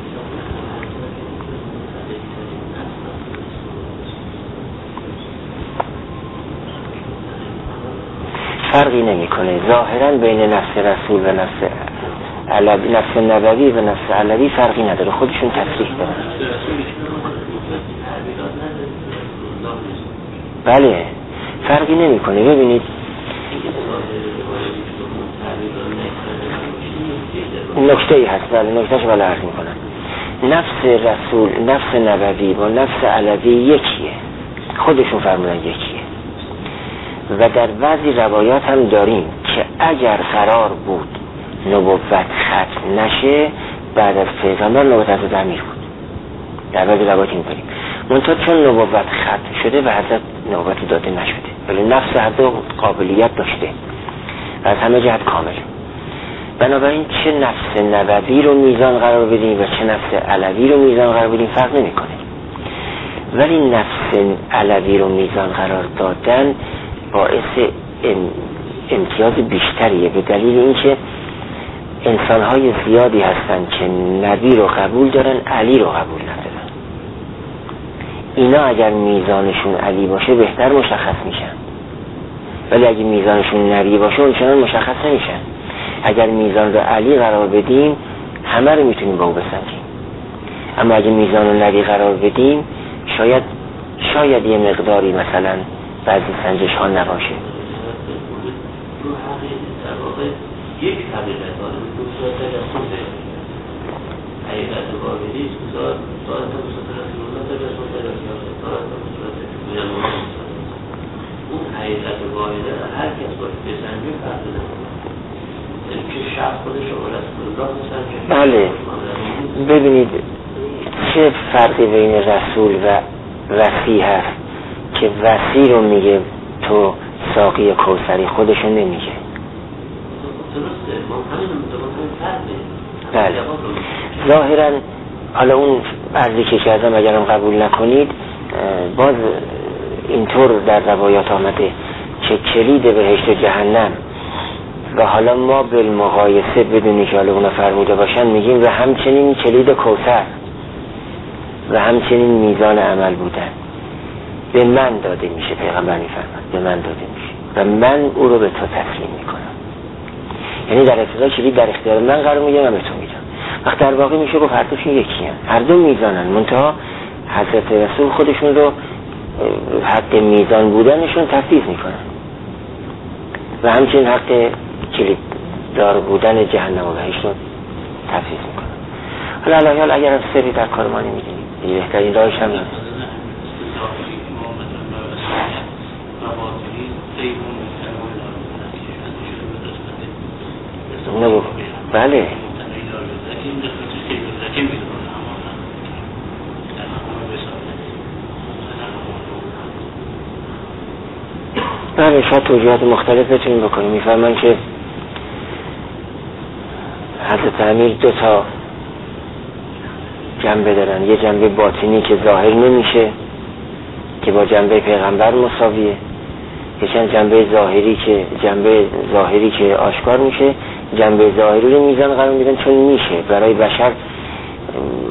فرقی نمیکنه ظاهرا بین نفس رسول و نفس علوی، نفس نبوی و نفس علوی فرقی نداره، خودشون تصریح دارن. بله فرقی نمیکنه. ببینید نکته ای هست، بله نکتهش بله عرض میکنم. نفس رسول، نفس نبوی با نفس علوی یکیه، خودشون فرمودن یکیه. و در بعضی روایات هم داریم که اگر قرار بود نبوت ختم نشه بعد از پیغمبر نبوت حضرت امیر بود. در بعضی روایات این داریم منتها چون نبوت ختم شده و حضرت نبوت داده نشده، ولی نفس حضرت قابلیت داشته و از همه جهت کامل. بنابراین چه نفس نبوی رو میزان قرار بدیم و چه نفس علوی رو میزان قرار بدیم فرق نمیکنه. ولی نفس علوی رو میزان قرار دادن باعث امتیاز بیشتریه، به دلیل اینکه انسان‌های زیادی هستن که نبی رو قبول دارن علی رو قبول ندارن. اینا اگر میزانشون علی باشه بهتر مشخص میشن، ولی اگر میزانشون نبی باشه اونچنان مشخص نمیشن. اگر میزان رو علی قرار بدیم همه رو میتونیم با او بسنجیم، اما اگر میزان رو نبی قرار بدیم شاید شاید یه مقداری مثلا بعضی سنجش ها نباشه. یک حقیقت ها دو صورت رسوله حقیقت واقعی صورت صورت رسول الله تا رسول الله صورت صورت اون حقیقت واقعی هر کس باید بسنجه فرق نکنه، یعنی که شخص خودش رو رسول الله بسنجه. بله ببینید چه فرقی بین رسول و وسیع هست که وسیع رو میگه تو ساقی کوثری، خودشو نمیگه. بله ظاهرا حالا اون عرضی که کردم اگرم قبول نکنید باز اینطور در روایات آمده که کلید بهشت و جهنم و حالا ما بالمقایسه بدونی که حالا اونا فرموده باشن میگیم و همچنین کلید کوثر و همچنین میزان عمل بودن به من داده میشه. پیغمبر میفرماد به من داده میشه و من او رو به تو تسلیم میکنم. یعنی در ابتدا کلید در اختیار من قرار میگم و به تو میدم. وقت در واقع میشه گفت هر دوشون یکی هست، هر دو میزانن، منتها حضرت رسول خودشون رو حق میزان بودنشون تفویض میکنن و همچنین حق کلید دار بودن جهنم و بهشت رو تفویض میکنن. حالا الان اگر سری در کار ما نمیدونیم دیگه بهترین راهش هم نیست. نبو بله بله شاید توجیهات مختلف بتونیم بکنیم. میفرمان که حضرت امیر دو تا جنبه دارن، یه جنبه باطنی که ظاهر نمیشه که با جنبه پیغمبر مساویه، یه چند جنبه ظاهری که جنبه ظاهری که آشکار میشه. جنبه ظاهری رو میزان قرار میدن چون میشه برای بشر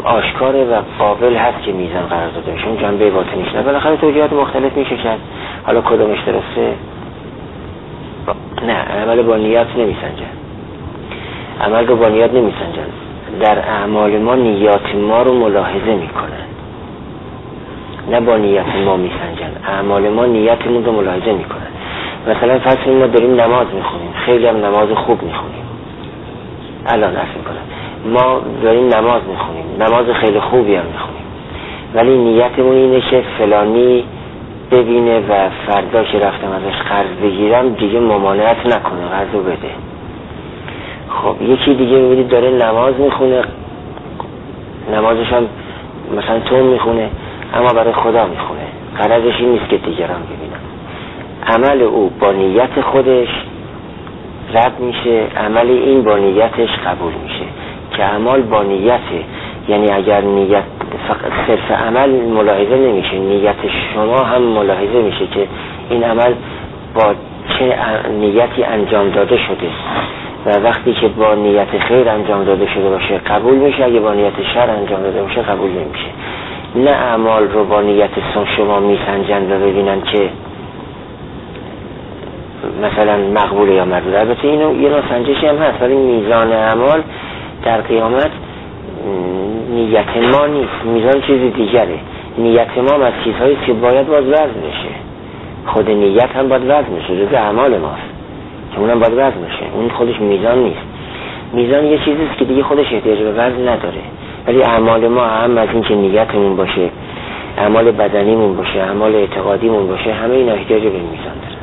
آشکاره و قابل هست که میزان قرار داده بشه، اون جنبه باطنیش نه. بالاخره توجیهات مختلف میشه کرد، حالا کدومش درسته؟ نه، عمل با نیت نمیسنجن، عمل رو با نیت نمیسنجن. در اعمال ما نیات ما رو ملاحظه میکنن، نه با نیت ما میسنجن. اعمال ما نیتمون رو ملاحظه میکنن. مثلا فرض کنیم ما داریم نماز میخونیم، خیلی هم نماز خوب میخونیم، الان عرض میکنم ما داریم نماز میخونیم، نماز خیلی خوبی هم میخونیم، ولی نیتمون اینه که فلانی ببینه و فردا که رفتم ازش قرض بگیرم دیگه ممانعت نکنه، قرض رو بده. خب یکی دیگه میبینید داره نماز میخونه، نمازش هم مثلا توم میخونه اما برای خدا میخونه، غرضش این نیست که دیگران ببینن. عمل او با نیت خودش رد میشه، عمل این با نیتش قبول میشه. که عمل با نیته، یعنی اگر نیت فقط صرف عمل ملاحظه نمیشه، نیت شما هم ملاحظه میشه که این عمل با چه نیتی انجام داده شده و وقتی که با نیت خیر انجام داده شده باشه قبول میشه، اگه با نیت شر انجام داده باشه قبول نمیشه. نه اعمال رو با نیت شما میسنجن و ببینن که مثلا مقبول یا مردود. البته اینو یه نوع سنجشی هم هست، ولی میزان اعمال در قیامت نیت ما نیست، میزان چیزی دیگره. نیت ما از چیزهایی که باید باز وزن بشه، خود نیت هم باید وزن بشه، جز اعمال ماست که اونم باید وزن بشه، اون خودش میزان نیست. میزان یه چیزیست که دیگه خودش احتیاج به وزن نداره، ولی اعمال ما هم از این که نیتمون باشه، اعمال بدنیمون باشه، اعمال اعتقادیمون باشه، همه اینا احتیاج به میزان داره.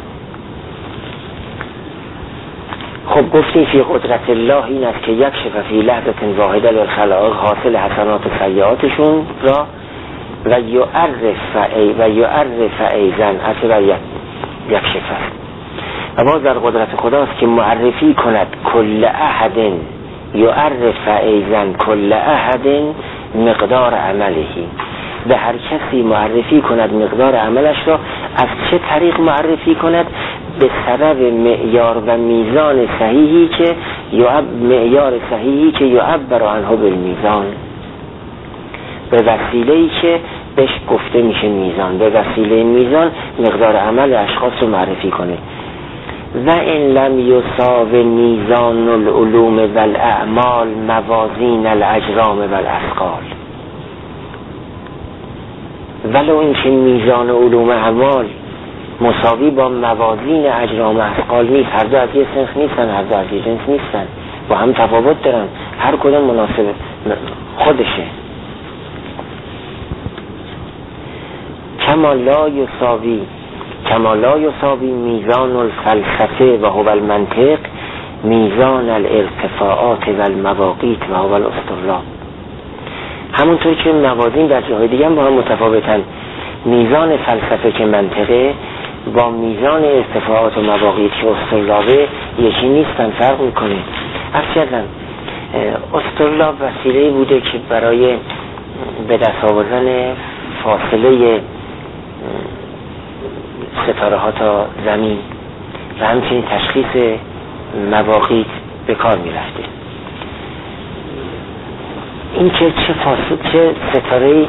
خب گفتیم فی قدرت الله این است که یک شفه فی لحظه واحده للخلائق حاصل حسنات و سیئاتشون را و یعرف و یعرف ایزن اثر یک شفه. و باز در قدرت خداست که معرفی کند کل احد، یعرف ایزن کل احد مقدار عملهی، به هر کسی معرفی کند مقدار عملش را. از چه طریق معرفی کند؟ به سبب معیار و میزان صحیحی که یعب معیار صحیحی که یعبر عنه بالمیزان، به وسیله‌ای که بهش گفته میشه میزان، به وسیله میزان مقدار عمل اشخاص رو معرفی کنه. و این لم یصاو میزان العلوم و الاعمال موازین الاجرام و الاثقال، ولو اینکه میزان علوم اعمال مساوی با موازین اجرام و اثقال نیست، هر دو از یه سنخ نیستن، هر دو از یه جنس نیستن، با هم تفاوت دارن، هر کدوم مناسب خودشه. کما لا یساوی کما لا یساوی میزان الفلسفه و هو المنطق میزان الارتفاعات و المواقیت و هو الاصطلاح. همونطور که موازین در جاهای دیگه هم با هم متفاوتن، میزان فلسفه که منطقه با میزان ارتفاعات و مواقیت که اصطلاحه یکی نیستن، فرق میکنه. اصلا اصطلاح وسیله بوده که برای به دست آوردن فاصله ستاره ها تا زمین و همچنین تشخیص مواقیت به کار میرفته. این که چه فاصله، چه ستاره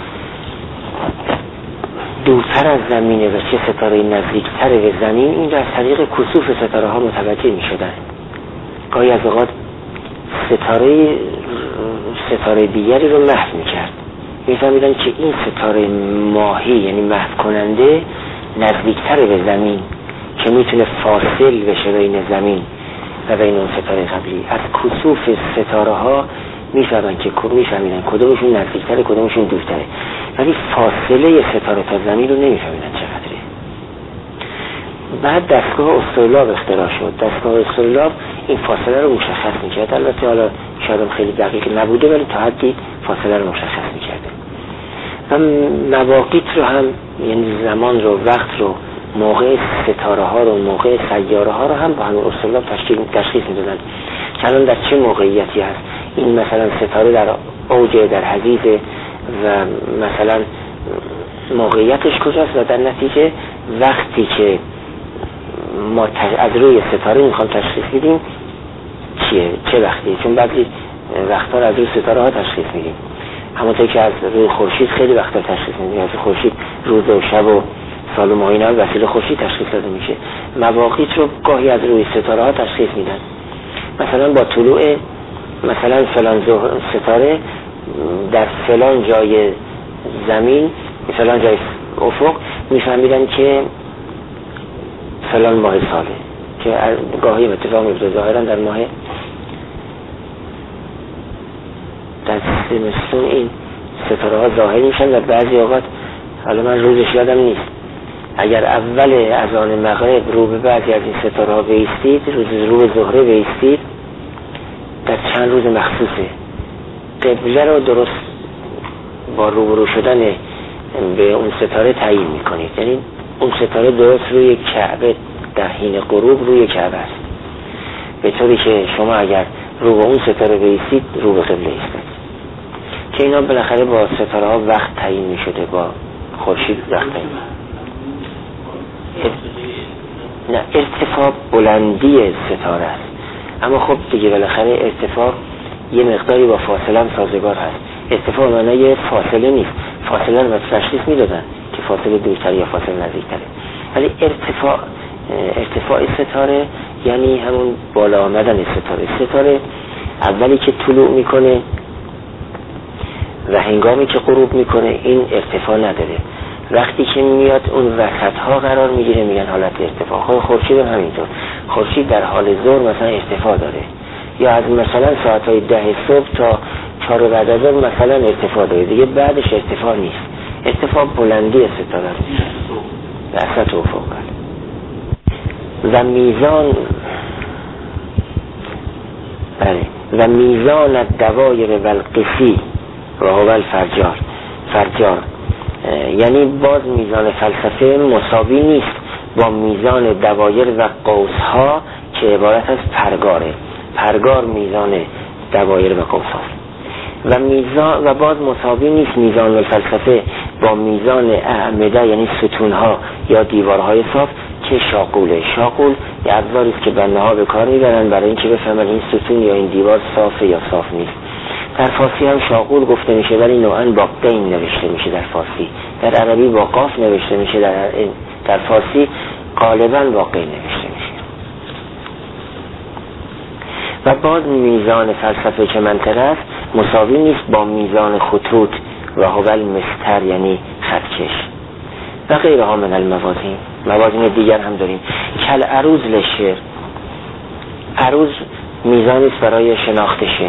دورتر از زمینه و چه ستاره نزدیکتر به زمین، این در طریق کسوف ستاره ها متوجه می شدن. گاهی از اوقات ستاره ستاره دیگری رو محو می کرد، می فهمیدن که این ستاره ماهی یعنی محو کننده نزدیکتر به زمین که می تونه فاصل بشه بین زمین و بین اون ستاره قبلی. از کسوف ستاره ها می فهمیدن که می فهمیدن کدومشون نزدیکتره کدومشون دورتره، ولی فاصله ستاره تا زمین رو نمی فهمیدن چقدره. بعد دستگاه استرلاب اختراع شد. دستگاه استرلاب این فاصله رو مشخص می کرد. البته حالا شاید خیلی دقیق نبوده ولی تا حدی فاصله رو مشخص می کرده. و مواقیت رو هم، یعنی زمان رو، وقت رو، موقع ستاره ها رو، موقع سیاره ها رو هم با همین استرلاب تشخیص می دادن که الان در چه موقعیتی هست. این مثلا ستاره در اوج، در حضیض و مثلا موقعیتش کجاست و در نتیجه وقتی که ما از روی ستاره میخوام تشخیص بدیم چیه، چه وقتیه. چون بعضی وقتا از روی ستاره ها تشخیص میدیم، همونطور که از روی خورشید خیلی وقتا تشخیص میدیم. از خورشید روز و شب و سال و ماه اینا وسیله خورشید تشخیص داده میشه. مواقیت رو گاهی از روی ستاره ها تشخیص میدن. مثلا با طلوع مثلا فلان ستاره در فلان جای زمین، فلان جای افق میفهمیدن که فلان ماه ساله، که گاهی اتفاق میفته ظاهرا در ماه در زمستون این ستاره ها ظاهر میشن و بعضی اوقات، حالا من روزش یادم نیست، اگر اول اذان مغرب رو به بعضی از این ستاره ها بایستید، روز رو به زهره بایستید، در چند روز مخصوصه قبله رو درست با روبرو شدن به اون ستاره تعیین میکنید. یعنی اون ستاره درست روی کعبه در حین غروب روی کعبه است، به طوری که شما اگر رو به اون ستاره بایستید رو به قبله ایستید. که اینا بالاخره با ستاره ها وقت تعیین میشده، با خورشید وقت تعیین. نه، ارتفاع بلندی ستاره است، اما خب دیگه بالاخره ارتفاع یه مقداری با فاصله هم سازگار هست. ارتفاع معنای فاصله نیست، فاصله رو تشخیص میدادن که فاصله دورتر یا فاصله نزدیکتره، ولی ارتفاع ارتفاع ستاره یعنی همون بالا آمدن ستاره. ستاره اولی که طلوع میکنه و هنگامی که غروب میکنه این ارتفاع نداره، وقتی که میاد اون وسط ها قرار میگیره میگن حالت ارتفاع. خود خورشید هم همینطور، خورشید در حال ظهر مثلا ارتفاع داره، یا از مثلا ساعت های ده صبح تا چهار بعد از ظهر مثلا ارتفاع داره، دیگه بعدش ارتفاع نیست. ارتفاع بلندی ستاره است، وسط افق. و میزان بله و میزان الدوایر و القسی و هو الفرجار فرجار، یعنی باز میزان فلسفه مساوی نیست با میزان دوایر و قوسها که عبارت از پرگاره. پرگار میزان دوایر و قوس هاست. و میزان و باز مساوی نیست میزان فلسفه با میزان اعمده یعنی ستونها یا دیوارهای صاف که شاقوله. شاقول یه ابزاری است که بنده ها به کار میبرن برای اینکه بفهمن این ستون یا این دیوار صافه یا صاف نیست. در فارسی هم شاقول گفته میشه، ولی نوعاً با قین نوشته میشه در فارسی. در عربی با قاف نوشته میشه، در در فارسی غالباً با قین نوشته میشه. و باز میزان فلسفه که منطقه است مساوی نیست با میزان خطوط و هو المستر یعنی خطکش و غیرها من الموازین. موازین دیگر هم داریم. کل عروض لشعر، عروض میزانی است برای شناخت شعر.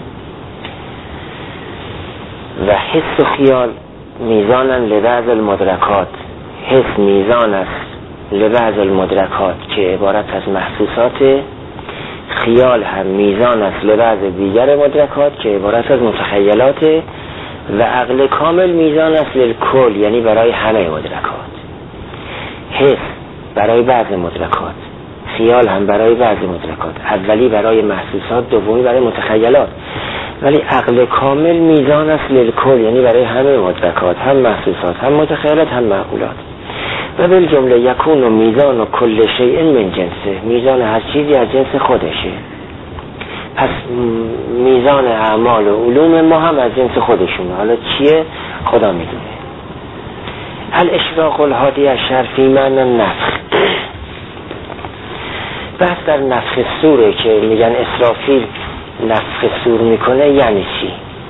و حس و خیال میزانا لبعض المدرکات، حس میزان است لبعض المدرکات که عبارت از محسوسات، خیال هم میزان است لبعض دیگر مدرکات که عبارت از متخیلات، و عقل کامل میزان است للکل یعنی برای همه مدرکات. حس برای بعض مدرکات، خیال هم برای بعض مدرکات، اولی برای محسوسات، دومی برای متخیلات. ولی عقل کامل میزان است للکل یعنی برای همه مدرکات، هم محسوسات هم متخیلات هم معقولات. و بالجمله یکون و میزان و کل شیء من جنسه، میزان هر چیزی از جنس خودشه. پس میزان اعمال و علوم ما هم از جنس خودشونه. حالا چیه خدا میدونه. الاشراق الهادی الشر فی معنی النفخ، بحث در نفخ صوره که میگن اسرافیل نفخ صور میکنه یعنی چی؟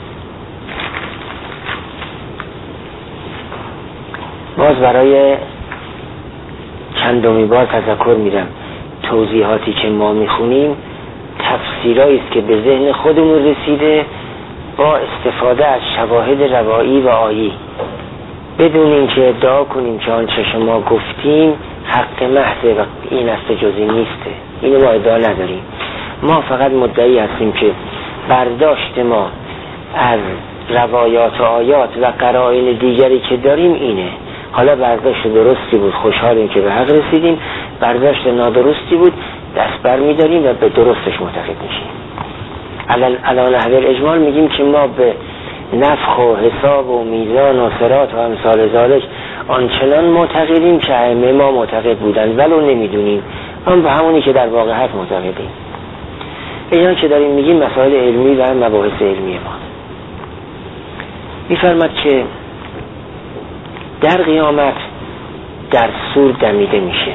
باز برای چندمی بار تذکر میدم، توضیحاتی که ما میخونیم تفسیرایی است که به ذهن خودمون رسیده با استفاده از شواهد روایی و آیی، بدون اینکه ادعا کنیم که آنچه شما گفتیم حق محض و این است جزئی نیسته. اینو ما ادعا نداریم. ما فقط مدعی هستیم که برداشت ما از روایات و آیات و قرائن دیگری که داریم اینه. حالا برداشت درستی بود خوشحالیم که به حق رسیدیم، برداشت نادرستی بود دست بر می‌داریم و به درستش معتقد میشیم. علی نحو الاجمال میگیم که ما به نفخ و حساب و میزان و صراط و امثال ذالک آنچنان معتقدیم که ائمه ما معتقد بودن ولو نمیدونیم، اما به همونی که در واقع هست معتقدیم. اینا که داریم میگیم مسائل علمی و مباحث علمی ما. میفرماد که در قیامت در سور دمیده میشه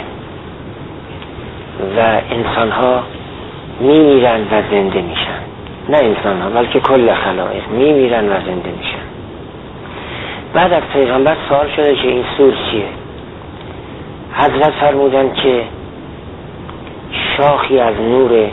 و انسان ها میمیرن و زنده میشن. نه انسان ها بلکه کل خلائق میمیرن و زنده میشن. بعد از پیغمبر سوال شده که این سور چیه؟ حضرت فرمودن که شاخی از نوره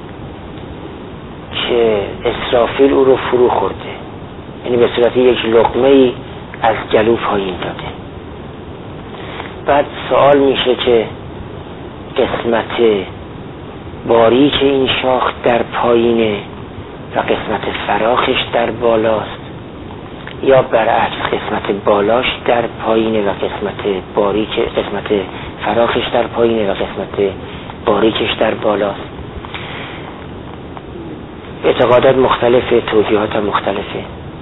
که اسرافیل او رو فرو خورده، یعنی به صورت یک لقمه ای از گلو پایین داده. بعد سوال میشه که قسمت باریک این شاخ در پایینه و قسمت فراخش در بالاست، یا برعکس قسمت بالاش در پایینه و قسمت باریک قسمت فراخش در پایینه و قسمت باریکش در بالاست. اعتقادات مختلفه، توضیحات مختلفه.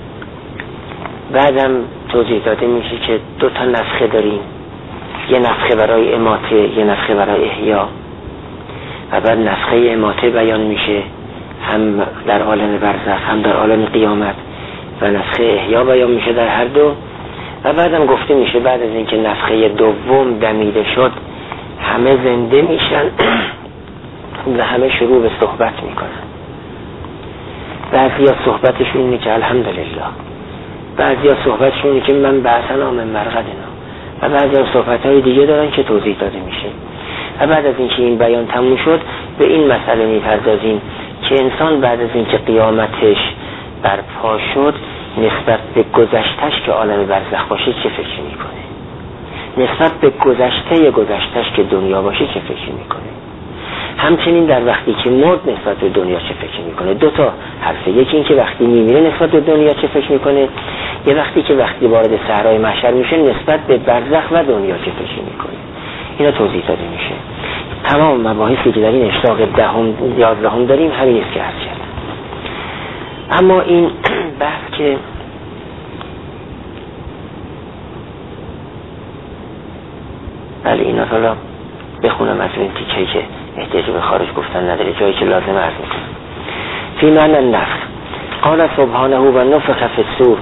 بعدم توضیح داده میشه که دو تا نفخه داریم، یه نفخه برای اماته، یه نفخه برای احیا. و بعد نفخه اماته بیان میشه هم در عالم برزخ هم در عالم قیامت، و نفخه احیا بیان میشه در هر دو. و بعدم گفته میشه بعد از اینکه نفخه دوم دمیده شد همه زنده میشن و همه شروع به صحبت میکنن. بعضیا صحبتشون اینه که الحمدلله، بعضیا صحبتشون اینه که من بعثنا من مرقدنا، و بعضیا صحبتهای دیگه دارن که توضیح داده میشه. و بعد از اینکه این بیان تموم شد به این مسئله میپردازیم که انسان بعد از اینکه قیامتش برپا شد نسبت به گذشتش که عالم برزخ باشه چه فکر میکنه، نسبت به گذشته گذشتش که دنیا باشه چه فکر میکنه، همچنین در وقتی که مرد نسبت به دنیا چه فکر میکنه. دو تا حرفه، یکی این که وقتی میمیره نسبت به دنیا چه فکر میکنه، یه وقتی که وقتی وارد صحرای محشر میشه نسبت به برزخ و دنیا چه فکر میکنه. اینا توضیح داده میشه. تمام مباحثی که در این اشتاق دهم یازدهم داریم همین است که عرض کردم. اما این بحث که بله اینا حالا بخونم از این تیکه‌ای که احتیاج به خارج گفتن نداره، جایی که لازم عرض میکنم. فی معنی النفخ قال سبحانه و نفخ فی الصور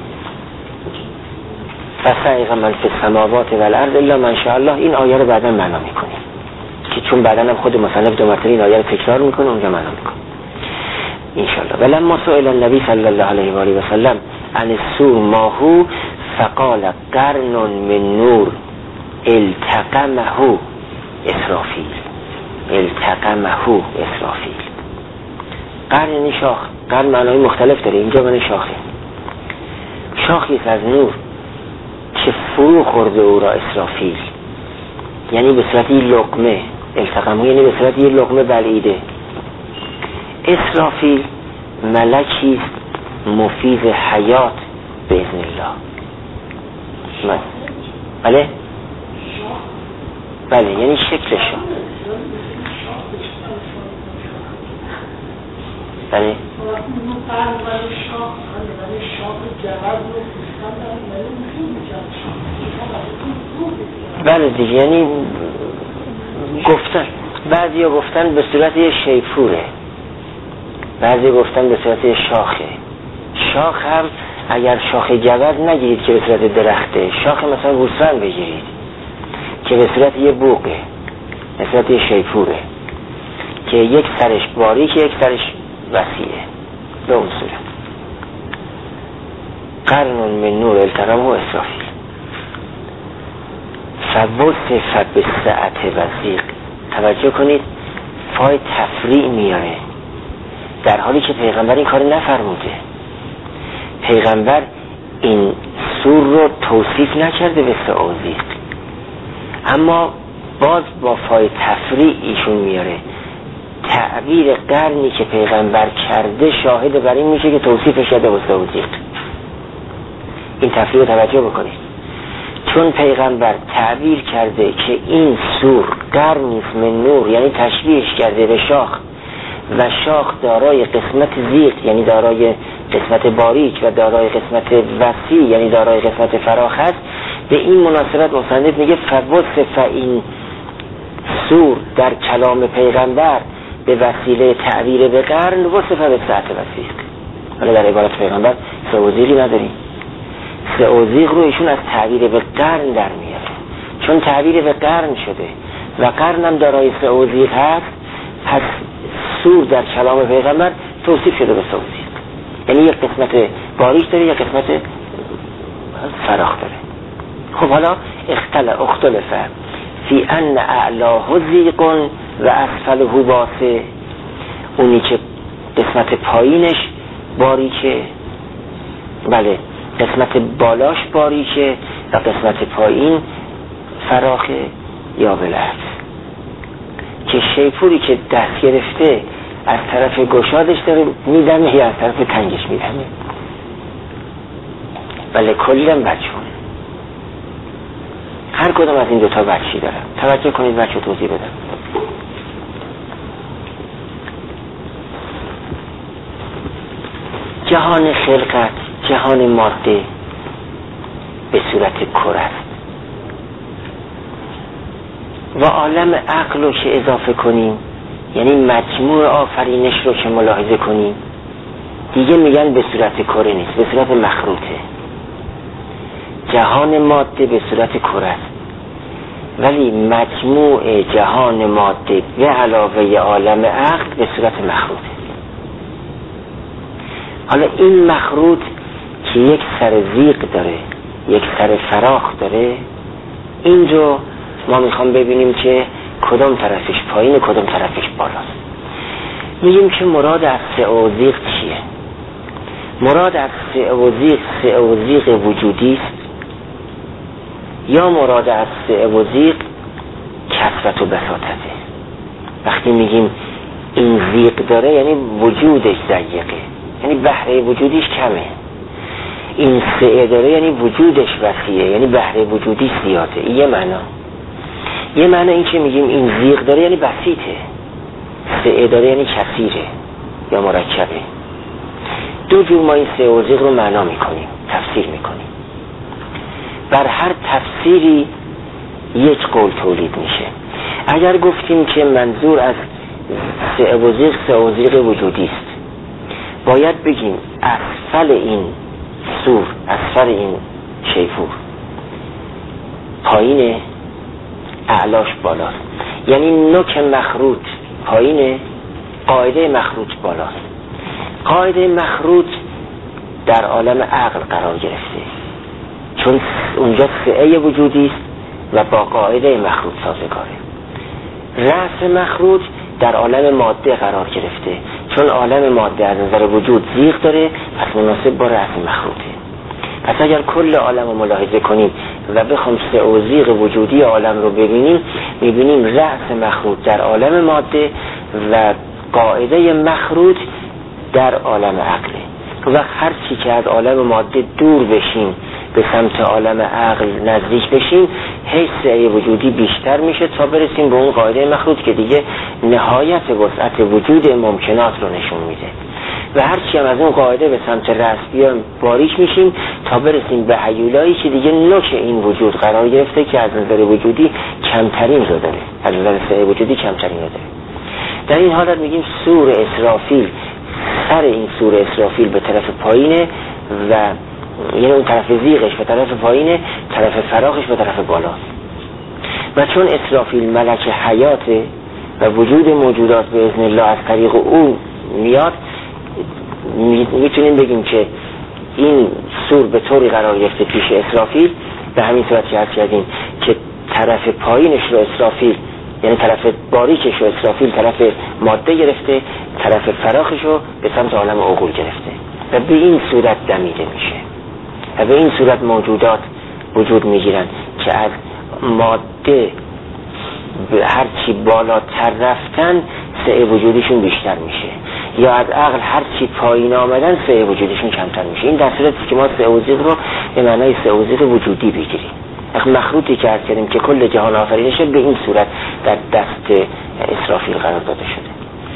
فصعق من فی السماوات والارض الا من شاء الله. این آیه رو بعدا معنا میکنیم که چون بعدا هم خود مصنف دو مرتبه این آیه رو تکرار میکنه اونجا معنا میکنه ان شاء الله. ولما سئل النبی صلی الله علیه و آله و سلم عن السور ما هو فقال قرن من نور التقمه اسرافیل. التقمه اسرافیل. قرن یعنی شاخ. قرن معنای مختلف داره، اینجا معنی شاخه. شاخی از نور که فرو خورده او را اسرافیل، یعنی به صورت یه لقمه. التقمه یعنی به صورت یه لقمه بلعیده. اسرافیل ملکی مفیض حیات باذن الله. من. بله بله یعنی شکلشون. بله بله دیگه، یعنی گفتن بعضی ها گفتن به صورت یه شیپوره، بعضی گفتن به صورت یه شاخه. شاخ هم اگر شاخ جوز نگیرید که به صورت درخته، شاخ مثلا گوسفند بگیرید که به صورت یه بوقه، به صورت یه شیپوره که یک سرش باریک یک سرش وسیعه. به اون صورت قرن من نور التقمه اسرافیل فوصف بالسعة والضیق. توجه کنید فای تفریع میاره در حالی که پیغمبر این کار نفرموده. پیغمبر این سور رو توصیف نکرده به سعة و ضیق، اما باز با فای تفریع ایشون میاره. تعبیر قرنی که پیغمبر کرده شاهد بر این میشه که توصیفش شده به سعة و ضیق. این تفریع رو توجه بکنید، چون پیغمبر تعبیر کرده که این سور قرنی است من نور، یعنی تشبیهش کرده به شاخ و شاخ دارای قسمت ضیق یعنی دارای قسمت باریک و دارای قسمت وسیع یعنی دارای قسمت فراخ است. به این مناسبت مصنف میگه فوصف این سور در کلام پیغمبر به وسیله تعبیر به قرن وصف به ساعت وسیق. حالا در عبارت پیغمبر سه اوزیقی نداریم. سه اوزیق رو ایشون از تعبیر به قرن در میاره، چون تعبیر به قرن شده و قرن هم دارای سه اوزیق هست، پس سور در کلام پیغمبر توصیف شده به سه اوزیق، یعنی یک قسمت باریک داره یک قسمت فراخ داره. خب حالا اختلف اختلف فی ان اعلاه زیق و اسفله واسع، اونی که قسمت پایینش باریکه، بله قسمت بالاش باریکه و قسمت پایین فراخه، یا بالعکس که شیپوری که دست گرفته از طرف گشادش داره میدمه یا از طرف تنگش میدمه. بله کلیم بچون هر کدام از این دوتا بچی دارم. توجه کنید بچه توضیح بدم. جهان خلقت، جهان ماده به صورت کره است و عالم عقل رو که اضافه کنیم، یعنی مجموع آفرینش رو که ملاحظه کنیم، دیگه میگن به صورت کره نیست، به صورت مخروطه. جهان ماده به صورت کره است، ولی مجموع جهان ماده به علاوه عالم عقل به صورت مخروطه. حالا این مخروط که یک سر زیق داره یک سر فراخ داره، این رو ما میخوام ببینیم که کدام طرفش پایین کدام طرفش بالاست. میگیم که مراد از سعوزیق چیه؟ مراد از سعوزیق سعوزیق وجودی است، یا مراد از سعوزیق کثرت و بساطته؟ وقتی میگیم این زیق داره یعنی وجودش ضیقه، یعنی بحره وجودیش کمه. این سعه داره یعنی وجودش وسیعه، یعنی بحره وجودیش زیاده. یه معنا. یه معنا این که میگیم این زیق داره یعنی بسیطه، سعه داره یعنی کثیره یا مرکبه. دو جور ما این سعه و زیق رو معنا میکنیم، تفسیر میکنیم. بر هر تفسیری یک قول تولید میشه. اگر گفتیم که منظور از سعه و زیق سعه و زیق وجودی است، باید بگیم اسفل این سور، اسفل این شیپور پایینه، اعلاش بالاست. یعنی نوک مخروط پایینه، قاعده مخروط بالاست. قاعده مخروط در عالم عقل قرار گرفته، چون اونجا سعه وجودی است و با قاعده مخروط سازگاره. رأس مخروط در عالم ماده قرار گرفته، چون عالم ماده از نظر وجود زیغ داره، پس مناسب با رأس مخروطه. پس اگر کل عالم رو ملاحظه کنیم و بخوام سعه و زیغ وجودی عالم رو ببینیم، میبینیم رأس مخروط در عالم ماده و قاعده مخروط در عالم عقله. و هر چی که از عالم ماده دور بشیم به سمت عالم عقل نزدیک بشیم، هی سعه وجودی بیشتر میشه تا برسیم به اون قاعده مخروط که دیگه نهایت وسعت وجود ممکنات رو نشون میده. و هر چی هم از اون قاعده به سمت رأس بیایم باریک میشیم تا برسیم به هیولایی که دیگه نوک این وجود قرار گرفته که از نظر وجودی کمترین رو داره، از نظر سعه وجودی کمترین رو داره. در این حالت میگیم سور اسرافیل، سر این سور اسرافیل به طرف پایینه و یعنی اون طرف زیغش به طرف پایینه، طرف فراخش به طرف بالاست. و چون اسرافیل ملک حیاته و وجود موجودات به اذن الله از طریق او میاد، میتونیم بگیم که این سور به طوری قرار گرفته پیش اسرافیل، به همین صورت که عرض کردیم که طرف پایینش رو اسرافیل، یعنی طرف باریکش رو اسرافیل طرف ماده گرفته، طرف فراخش رو به سمت عالم عقول گرفته و به این صورت دمیده میشه و به این صورت موجودات وجود میگیرن که از ماده به هر چی بالاتر رفتن سعه وجودیشون بیشتر میشه، یا از عقل هر چی پایین آمدن سعه وجودیشون کمتر میشه. این در صورتی که ما سعه و زیغ رو به معنای سعه و زیغ وجودی بگیریم. مخروطی که عرض کردیم که کل جهان آفرینشه به این صورت در دست اسرافیل قرار داده شده.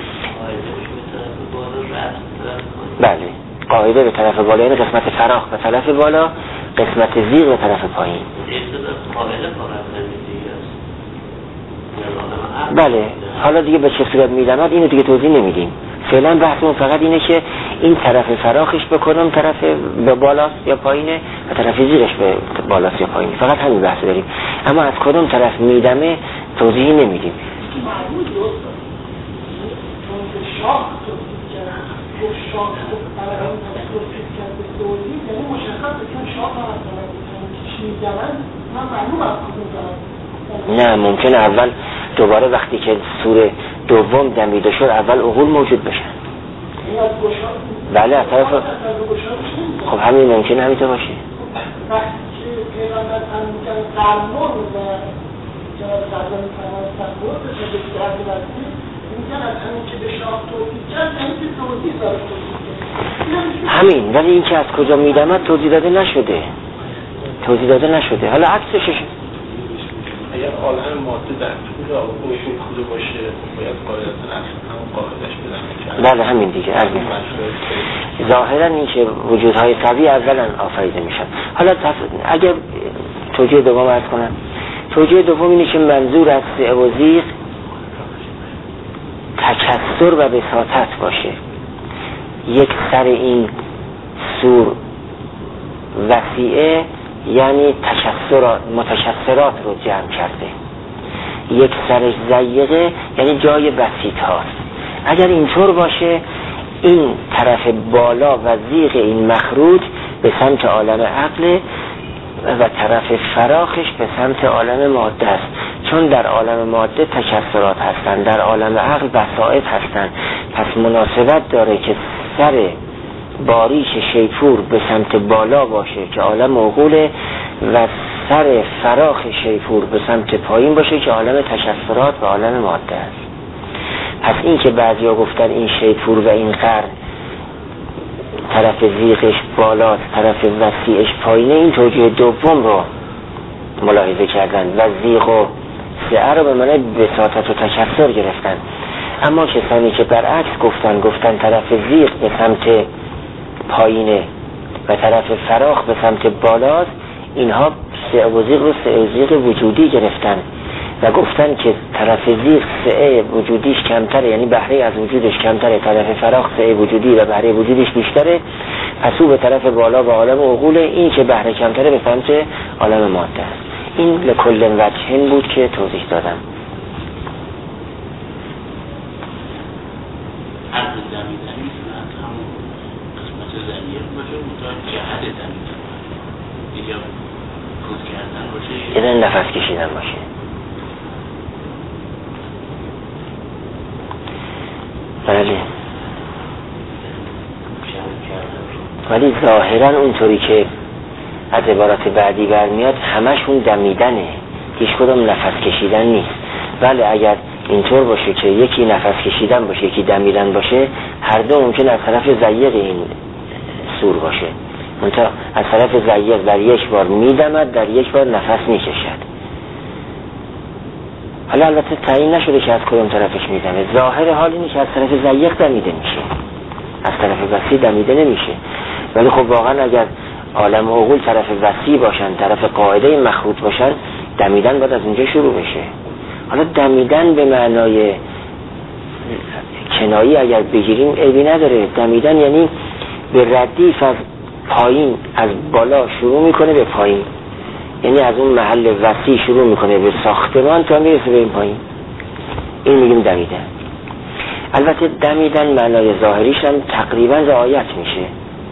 بله، قاعده به طرف بالا یعنی قسمت فراخ به طرف بالا، قسمت زیغ به طرف پایین. بله، حالا دیگه به چه صورت میدمد اینو دیگه توضیح نمیدیم. فعلا بحثمون فقط اینه که این طرف فراخش به کدوم طرف به بالاست یا پایینه و طرف زیرش به بالاست یا پایینه، فقط همین بحث داریم. اما از کدوم طرف میدمه توضیحی نمیدیم. معلوم درست چون که شاه که شاه برای همون تصور فکر کرده توضیح یعنی مشخصه چون شاه هم از طرف چی میدمن من معلوم از کدوم طرف. نه ممکنه اول دوباره وقتی که سوره دوم دمیده شد اول عقول موجود بشن. بله از طرف خب همین ممکنه همینطور باشه. وقتی که پیغمبر فرمودن قرمون و جناب قرمون فرمان تصور بشه به درد وزید میگن از همین که به شاه توضیح کرد یعنی که توضیح داره توضیح کرد همین. ولی این که از کجا میدمد توضیح داده نشده توضیح داده نشده. حالا عکسش اگر عالم ماده در طول آبوشون کجا باشه باید قاعدتا همون قاعدش بدن. بله همین دیگه. ظاهرا این که وجودهای طبیعی اولا آفریده میشن. حالا تف... اگر توجیه دوم عرض کنم، توجیه دوم اینه که منظور از سعوزیق تکثر و بساطت باشه. یک سر این سور وسیعه یعنی تشسرات متشسرات رو جمع کرده، یک سرش ضیقه یعنی جای بسیط هاست. اگر اینطور باشه این طرف بالا و ضیق این مخروج به سمت عالم عقل و طرف فراخش به سمت عالم ماده است، چون در عالم ماده تکثرات هستند، در عالم عقل بساط هستند. پس مناسبت داره که سر باریش شیپور به سمت بالا باشه که عالم عقوله و سر فراخ شیپور به سمت پایین باشه که عالم تشسرات و عالم ماده است. پس این که بعضیا گفتن این شیپور و این قرن طرف زیغش بالاست طرف وسیعش پایینه، این توجیه دوم رو ملاحظه کردن و زیغ و سعه رو به معنی بساطت و تکثر گرفتن. اما کسانی که برعکس گفتن گفتن طرف زیغ به سمت پایینه و طرف فراخ به سمت بالاست، اینها سعه و زیغ رو سعه و زیغ وجودی گرفتن و گفتن که طرف زیغ سعه وجودیش کمتره، یعنی بهره از وجودش کمتره، طرف فراخ سعه وجودی و بهره وجودیش بیشتره، پس او به طرف بالا و عالم عقوله، این که بهره کمتره به سمت عالم ماده است. این لکل وجهین بود که توضیح دادم. هر زمینی میتونه همون قسمت زمینی باشه مطابق جهت زمینی دیگه فوت کردن باشه یه نفس کشیدن باشه. بله. ولی ظاهرا اونطوری که از عبارات بعدی برمیاد همشون دمیدنه، هیچ کدوم نفس کشیدن نیست. بله اگر اینطور باشه که یکی نفس کشیدن باشه یکی دمیدن باشه، هر دو ممکن از طرف ضیق این سور باشه. منتها از طرف ضیق در یک بار میدمد در یک بار نفس میکشد. حالا البته تعیین نشده که از کدوم طرفش میدمه. ظاهر حال اینه که از طرف ضیق دمیده میشه، از طرف وسیع دمیده نمیشه. ولی خب واقعا اگر عالم عقول طرف وسیع باشن، طرف قاعده مخروط باشن، دمیدن باید از اونجا شروع بشه. حالا دمیدن به معنای کنایی اگر بگیریم عیبی نداره. دمیدن یعنی به ردیف از پایین از بالا شروع میکنه به پایین، یعنی از اون محل وسیع شروع میکنه به ساختمان تا میرسه به این پایین، این میگیم دمیدن. البته دمیدن معنای ظاهریش هم تقریبا رعایت میشه.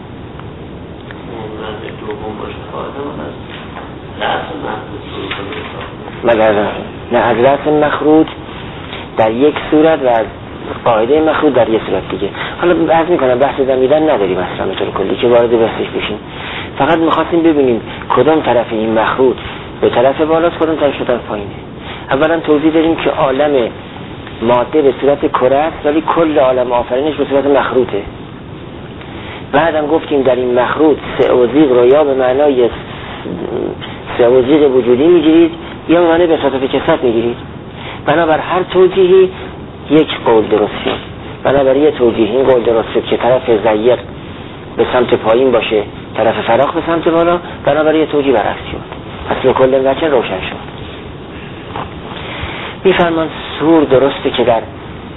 مگر نه از رأس مخروط در یک صورت و از قاعده مخروط در یک صورت دیگه. حالا عرض میکنم بحث دمیدن نداریم اصلا به طور کلی که وارد بحثش بشیم، فقط میخواستیم ببینیم کدام طرف این مخروط به طرف بالاست کدام طرف طرف پایینه. اولا توضیح داریم که عالم ماده به صورت کره است ولی کل عالم آفرینش به صورت مخروطه. بعدم گفتیم در این مخروط سعه و زیغ رو یا به معنای سعه و زیغ وجودی میگیرید یا به معنای بساطت کثرت میگیرید. بنابر هر توجیهی یک قول درست شد. بنابر یه توجیه این قول درست شد که طرف ضیق به سمت پایین باشه طرف فراخ به سمت بالا، بنابر یه توجیه برعکس شد. پس کل وجه روشن شد. میفرمان سور درسته که در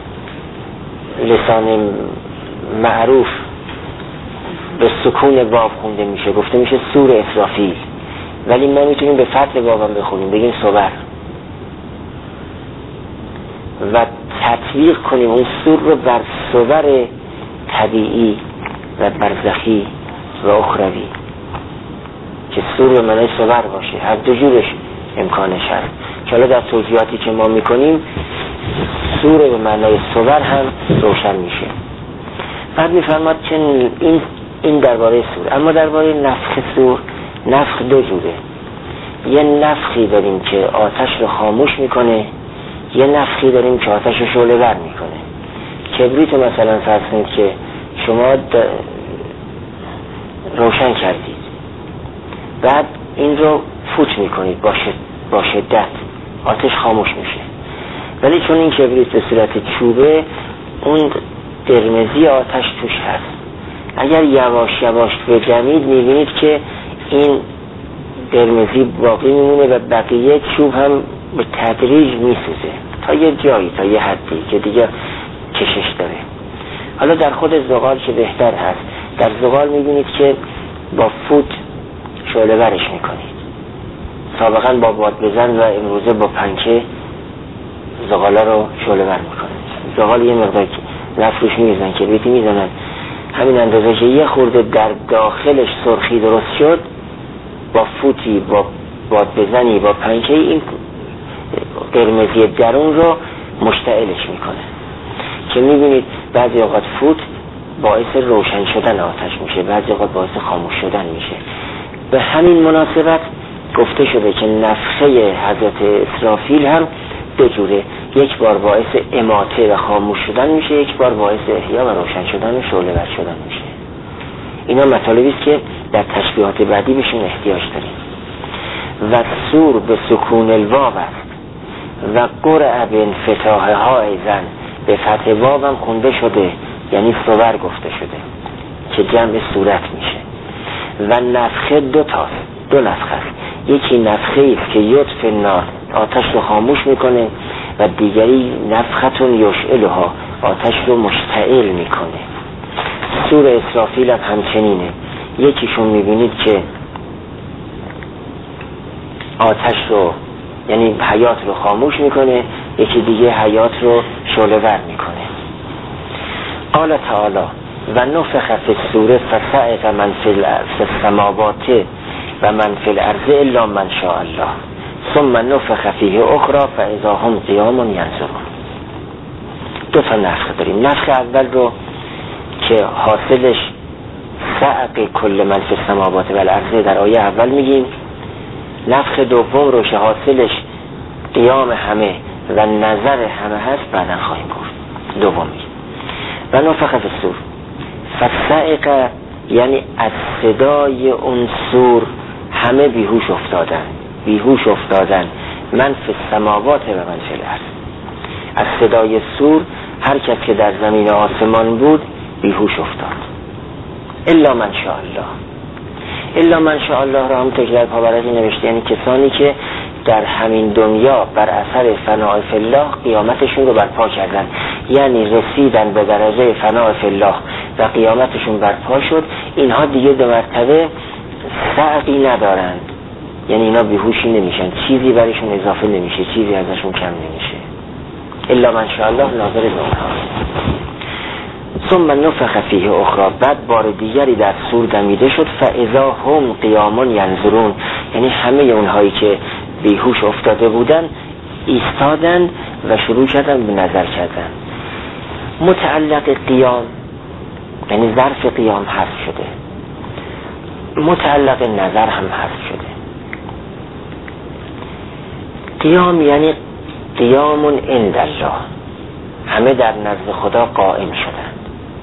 لسان معروف به سکون واو خونده میشه، گفته میشه سور اسرافیل، ولی ما میتونیم به فتح واو هم بخونیم، بگیم صبر و تطبیق کنیم اون سور رو بر صبر طبیعی و برزخی و اخروی که سور به معنای صبر باشه. هر دو جورش امکانش هست که حالا در توضیحاتی که ما میکنیم سور به معنای صبر هم روشن میشه. بعد میفرماد که این این درباره سور. اما درباره نفخ سور، نفخ دو جوره. یه نفخی داریم که آتش رو خاموش میکنه، یه نفخی داریم که آتش رو شعله ور میکنه. کبریت مثلا فرض کنید که شما روشن کردید، بعد این رو فوت میکنید با با شدت، آتش خاموش میشه. ولی چون این کبریت به صورت چوبه، اون قرمزی آتش توش هست. اگر یواش یواش بجمید میبینید که این قرمزی باقی میمونه و بقیه چوب هم به تدریج میسوزه تا یه جایی، تا یه حدی که دیگه کشش داره. حالا در خود زغال که بهتر هست، در زغال میبینید که با فوت شعله ورش میکنید. سابقا با باد بزن و امروزه با پنکه زغالا رو شعله ور میکنید. زغال یه مقدار نفروش میزنن، کبریتی میزنن، همین اندازه که یه خورده در داخلش سرخی درست شد، با فوتی، با باد بزنی، با پنکه این قرمزی درون رو مشتعلش میکنه که میبینید بعضی اوقات فوت باعث روشن شدن آتش میشه، بعضی اوقات باعث خاموش شدن میشه. به همین مناسبت گفته شده که نفخه حضرت اسرافیل هم دو جوره، یک بار باعث اماته و خاموش شدن میشه، یک بار باعث احیا و روشن شدن و شعله ور شدن میشه. اینا مطالبی است که در تشبیهات بعدی بهشون احتیاج داریم. و سور به سکون الواو است و قرع به انفتاح ها ایزن، به فتح واو هم خونده شده، یعنی صور گفته شده که جمع صورت میشه. و نفخه دو تاست، دو نفخه است. یکی نفخه است که یطفئ النار، آتش رو خاموش میکنه، و دیگری نفختون یشعلها، آتش رو مشتعل میکنه. سور اسرافیل هم همچنینه. یکیشون میبینید که آتش رو یعنی حیات رو خاموش میکنه، یکی دیگه حیات رو شعله ور میکنه. قال تعالی و نفخ فی الصور فصعق من فی السماوات و من فی الارض الا من شاء الله ثم نفخ فیه اخرى فاذا هم قیام ینظرون. دو تا نفخ داریم. نفخ اول رو که حاصلش صعق کل من فی السماوات و الارض در آیه اول میگیم. نفخ دوم رو که حاصلش قیام همه و نظر همه هست بعدا خواهیم گفت. دوم میگیم و نفخ فی الصور فصعق، یعنی از صدای اون سور همه بیهوش افتادن، بیهوش افتادن من فی السماوات و من فی الارض. از صدای سور هر کس که در زمین آسمان بود بیهوش افتاد. الا من شاء الله. الا من شاء الله را هم تکرار پاورقی نوشته، یعنی کسانی که در همین دنیا بر اثر فناء فی الله قیامتشون رو برپا کردن، یعنی رسیدن به درجه فناء فی الله و قیامتشون برپا شد، اینها دیگه دو مرتبه صعقی ندارند، یعنی اینا بیهوشی نمیشن، چیزی برشون اضافه نمیشه، چیزی ازشون کم نمیشه. الا من شاء الله ناظر اونها. ثم نفخ فیه اخرى، بعد بار دیگری در سور دمیده شد فاذا هم قیام ینظرون، یعنی همه اونهایی که بیهوش افتاده بودن ایستادن و شروع کردن به نظر کردن. متعلق قیام یعنی ظرف قیام حذف شده، متعلق نظر هم حذف شده. قیام یعنی قیام عند الله، همه در نزد خدا قائم شدند.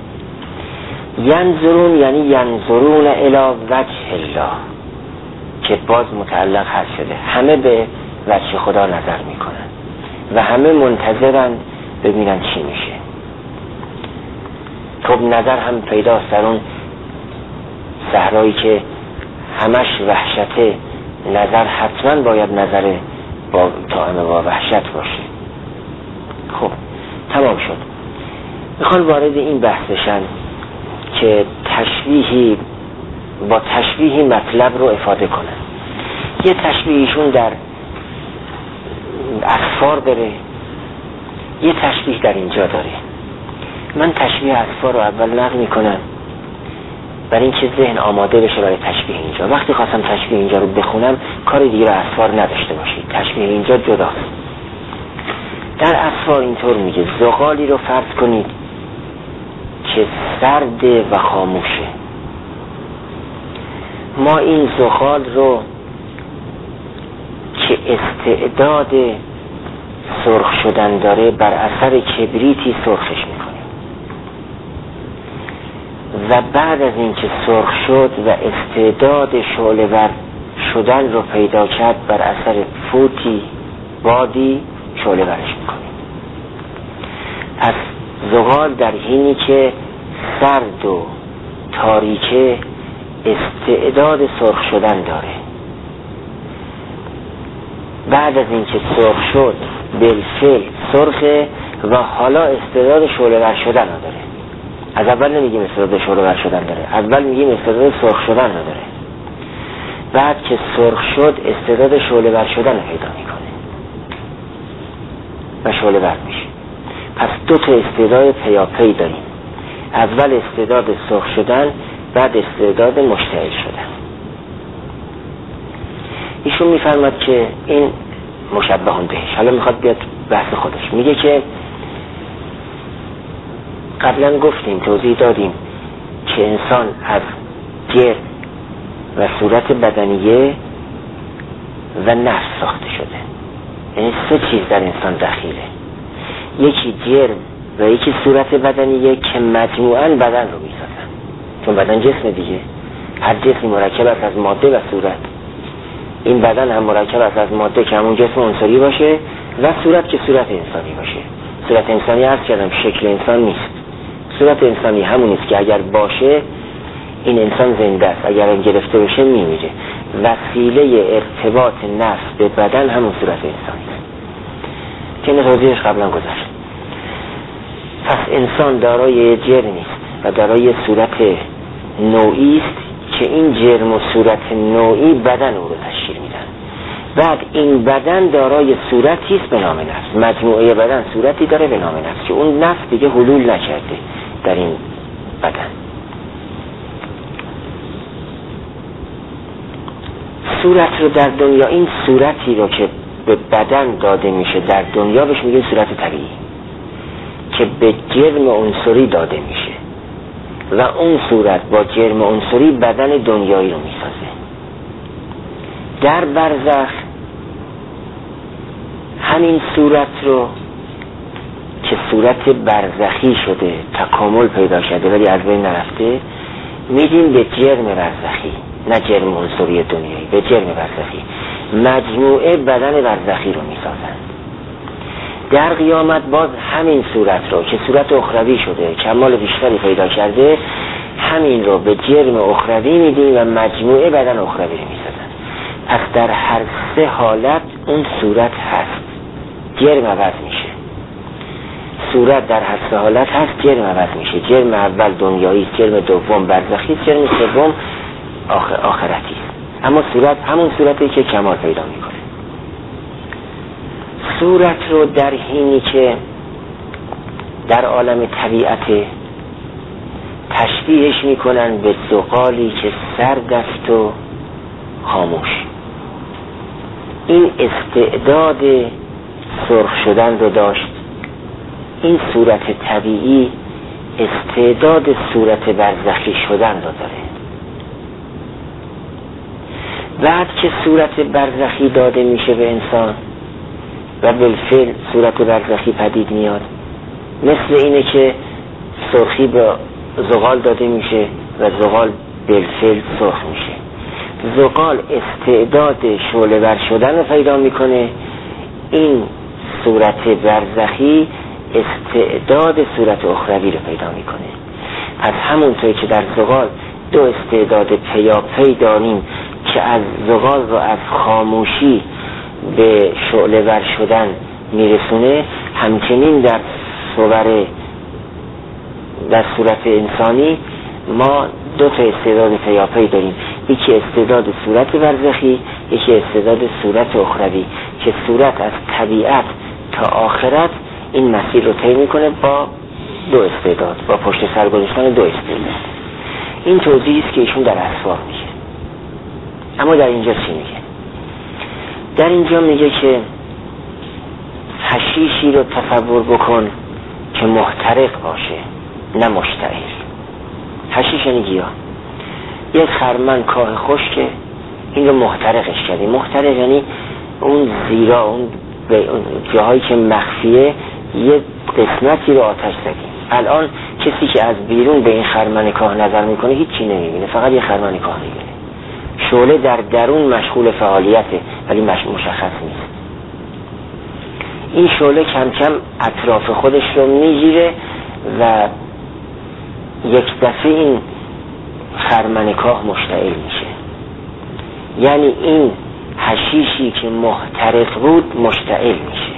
ینظرون یعنی ینظرون الی وجه الله، که باز متعلق حذف شده، همه به وجه خدا نظر میکنن و همه منتظرن ببینن چی میشه. خب نظر هم پیداست در اون صحرایی که همش وحشته، نظر حتما باید نظر با طعم با وحشت باشه. خب تمام شد. میخوان وارد این بحث بشن که تشبیهی با تشبیهی مطلب رو افاده کنن. یه تشبیهشون در اسفار داره، یه تشبیه در اینجا داره. من تشبیه اسفار رو اول نقل میکنم برای اینکه ذهن آماده بشه برای تشبیه اینجا. وقتی خواستم تشبیه اینجا رو بخونم کار دیگه رو اسفار نداشته باشید، تشبیه اینجا جداست. در اسفار اینطور میگه زغالی رو فرض کنید که سرد و خاموشه. ما این زغال رو که استعداد سرخ شدن داره بر اثر کبریتی سرخش میکنیم و بعد از اینکه سرخ شد و استعداد شعله ور شدن رو پیدا کرد بر اثر فوتی بادی شعله ورش میکنیم. پس زغال در حینی که سرد و تاریکه استعداد سرخ شدن داره، بعد از اینکه سرخ شد بالفعل سرخه و حالا استعداد شعله ور شدن رو داره. از اول نمیگیم استعداد شعله ور شدن داره، اول میگیم استعداد سرخ شدن رو داره. بعد که سرخ شد استعداد شعله ور شدن رو پیدا میکنه و شعله ور میشه. پس دو تا استعداد پیاپی داریم، اول استعداد سرخ شدن، بعد استعداد مشتعل شدن. ایشون میفرماد که این مشبهون بهش. حالا میخواد بیاد بحث خودش. میگه که قبلا گفتیم، توضیح دادیم که انسان از جرم و صورت بدنیه و نفس ساخته شده. یعنی سه چیز در انسان دخیله، یکی جرم و یکی صورت بدنیه که مجموعاً بدن رو میسازن. چون بدن جسم دیگه، هر جسمی مرکب است از ماده و صورت. این بدن هم مرکب است از ماده که همون جسم عنصری باشه و صورت که صورت انسانی باشه. صورت انسانی عرض کردم شکل انسان نیست. صورت انسانی همون است که اگر باشه این انسان زنده است، اگر هم گرفته بشه میمیره. وسیله ارتباط نفس به بدن همون صورت انسانی است که این توضیحش قبلا گذشت. پس انسان دارای جرمی است و دارای صورت نوعی است که این جرم و صورت نوعی بدن او رو تشکیل میدن. بعد این بدن دارای صورتی است به نام نفس. مجموعه بدن صورتی داره به نام نفس که اون نفس دیگه حلول نکرده در این بدن. صورت رو در دنیا، این صورتی رو که به بدن داده میشه در دنیا بهش میگیم صورت طبیعی که به جرم عنصری داده میشه و اون صورت با جرم عنصری بدن دنیایی رو میسازه. در برزخ همین صورت رو که صورت برزخی شده، تکامل پیدا شده ولی از بین نرفته، میدیم به جرم برزخی، نه جرم عنصری دنیایی، به جرم برزخی. مجموعه بدن برزخی رو میسازن. در قیامت باز همین صورت رو که صورت اخروی شده، کمال بیشتری پیدا کرده، همین رو به جرم اخروی میدیم و مجموعه بدن اخروی رو میسازن. پس در هر سه حالت اون صورت هست، جرم عوض میشه. صورت در هر سه حالت هست، جرم عوض میشه. جرم اول دنیایی، جرم دوم برزخی، جرم سوم آخر آخرتی. اما صورت همون صورتی که کمال پیدا میکنه. صورت رو در حینی که در عالم طبیعت تشبیهش میکنن به زغالی که سرد است و خاموش. این استعداد سرخ شدن رو داشت. این صورت طبیعی استعداد صورت برزخی شدن رو داره. بعد که صورت برزخی داده میشه به انسان و بالفعل صورت برزخی پدید میاد، مثل اینه که سرخی به زغال داده میشه و زغال بالفعل سرخ میشه. زغال استعداد شعله ور شدن رو پیدا میکنه، این صورت برزخی استعداد صورت اخروی رو پیدا میکنه. پس همونطوری که در زغال دو استعداد پیاپی داریم که از زغال رو از خاموشی به شعله ور شدن میرسونه، همچنین در صور در صورت انسانی ما دو تا استعداد پیاپی داریم، یکی استعداد صورت برزخی، یکی استعداد صورت اخروی، که صورت از طبیعت تا آخرت این مسیر رو طی میکنه با دو استعداد، با پشت سر گذاشتن دو استعداد. این توضیحی است که ایشون در اسباب میگه. اما در اینجا چی میگه؟ در اینجا میگه که حشیشی رو تصور بکن که محترق باشه نه مشتعل. حشیش یعنی گیاه، یک خرمن کاه خشکه، این رو محترقش کردیم. محترق یعنی اون زیرا، اون جاهایی که مخفیه یه قسمتی رو آتش زدیم. الان کسی که از بیرون به این خرمن کاه نظر میکنه هیچی نمیبینه، فقط یه خرمن کاه میبینه. شعله در درون مشغول فعالیته ولی مشخص نیست. این شعله کم کم اطراف خودش رو میگیره و یک دفعه این خرمن کاه مشتعل میشه. یعنی این حشیشی که محترق بود مشتعل میشه.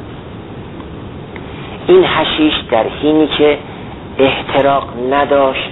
این حشیش در حینی که احتراق نداشت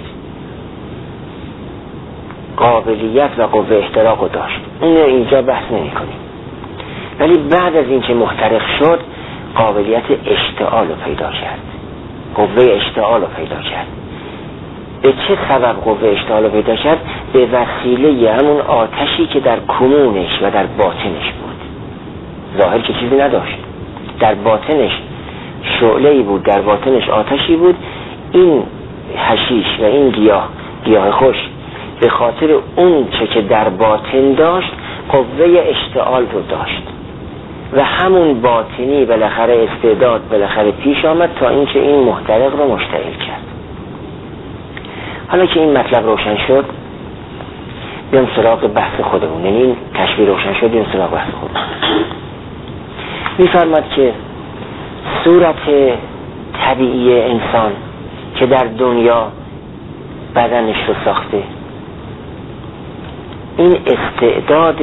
قابلیت و قوه احتراق رو داشت. اون رو اینجا بحث نمی کنیم. ولی بعد از این که محترق شد قابلیت اشتعال رو پیدا کرد، قوه اشتعال رو پیدا کرد. به چه سبب قوه اشتعال رو پیدا کرد؟ به وسیله همون آتشی که در کمونش و در باطنش بود. ظاهر که چیزی نداشت، در باطنش شعله‌ای بود، در باطنش آتشی بود. این حشیش و این گیاه، گیاه خوش، به خاطر اون چه که در باطن داشت قوه اشتعال رو داشت و همون باطنی بالاخره استعداد بالاخره پیش آمد تا اینکه این محترق رو مشتعل کرد. حالا که این مطلب روشن شد بیام سراغ بحث خودمون، یعنی این تشبیه روشن شد بیام سراغ بحث خودمون. می‌فرماد که صورت طبیعی انسان که در دنیا بدنش رو ساخته، این استعداد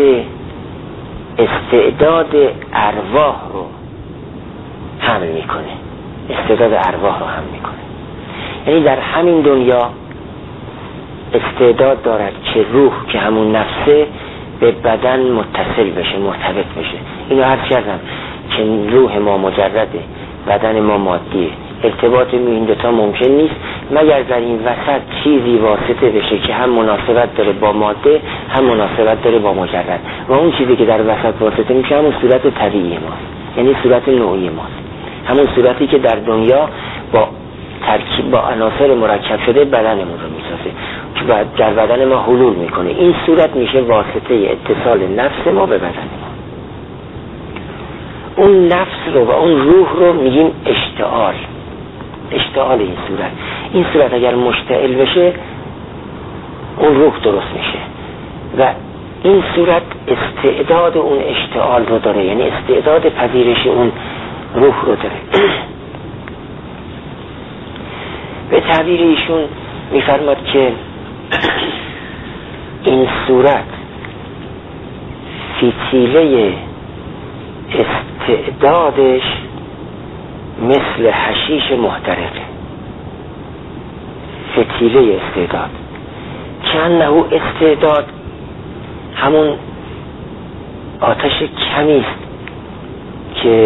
استعداد ارواح رو حمل میکنه، استعداد ارواح رو حمل میکنه. یعنی در همین دنیا استعداد دارد که روح که همون نفسه به بدن متصل بشه، مرتبط بشه. اینو هر چیزم که روح ما مجرده، بدن ما مادیه، ارتباط این دوتا ممکن نیست مگر در این وسط چیزی واسطه بشه که هم مناسبت داره با ماده هم مناسبت داره با مجرد، و اون چیزی که در وسط واسطه میشه همون صورت طبیعی ماست، یعنی صورت نوعی ماست، همون صورتی که در دنیا با ترکیب با عناصر مرکب شده بدنمون رو میسازه که در بدن ما حلول میکنه. این صورت میشه واسطه اتصال نفس ما به بدن ما. اون نفس رو و اون روح رو میگیم اشتعال، اشتعال این صورت. این صورت اگر مشتعل بشه اون روح درست میشه و این صورت استعداد اون اشتعال رو داره، یعنی استعداد پذیرش اون روح رو داره. به تعبیر ایشون میفرماد که این صورت فتیله استعدادش مثل حشیش محترقه. فتیله استعداد که انه استعداد همون آتش کمی است که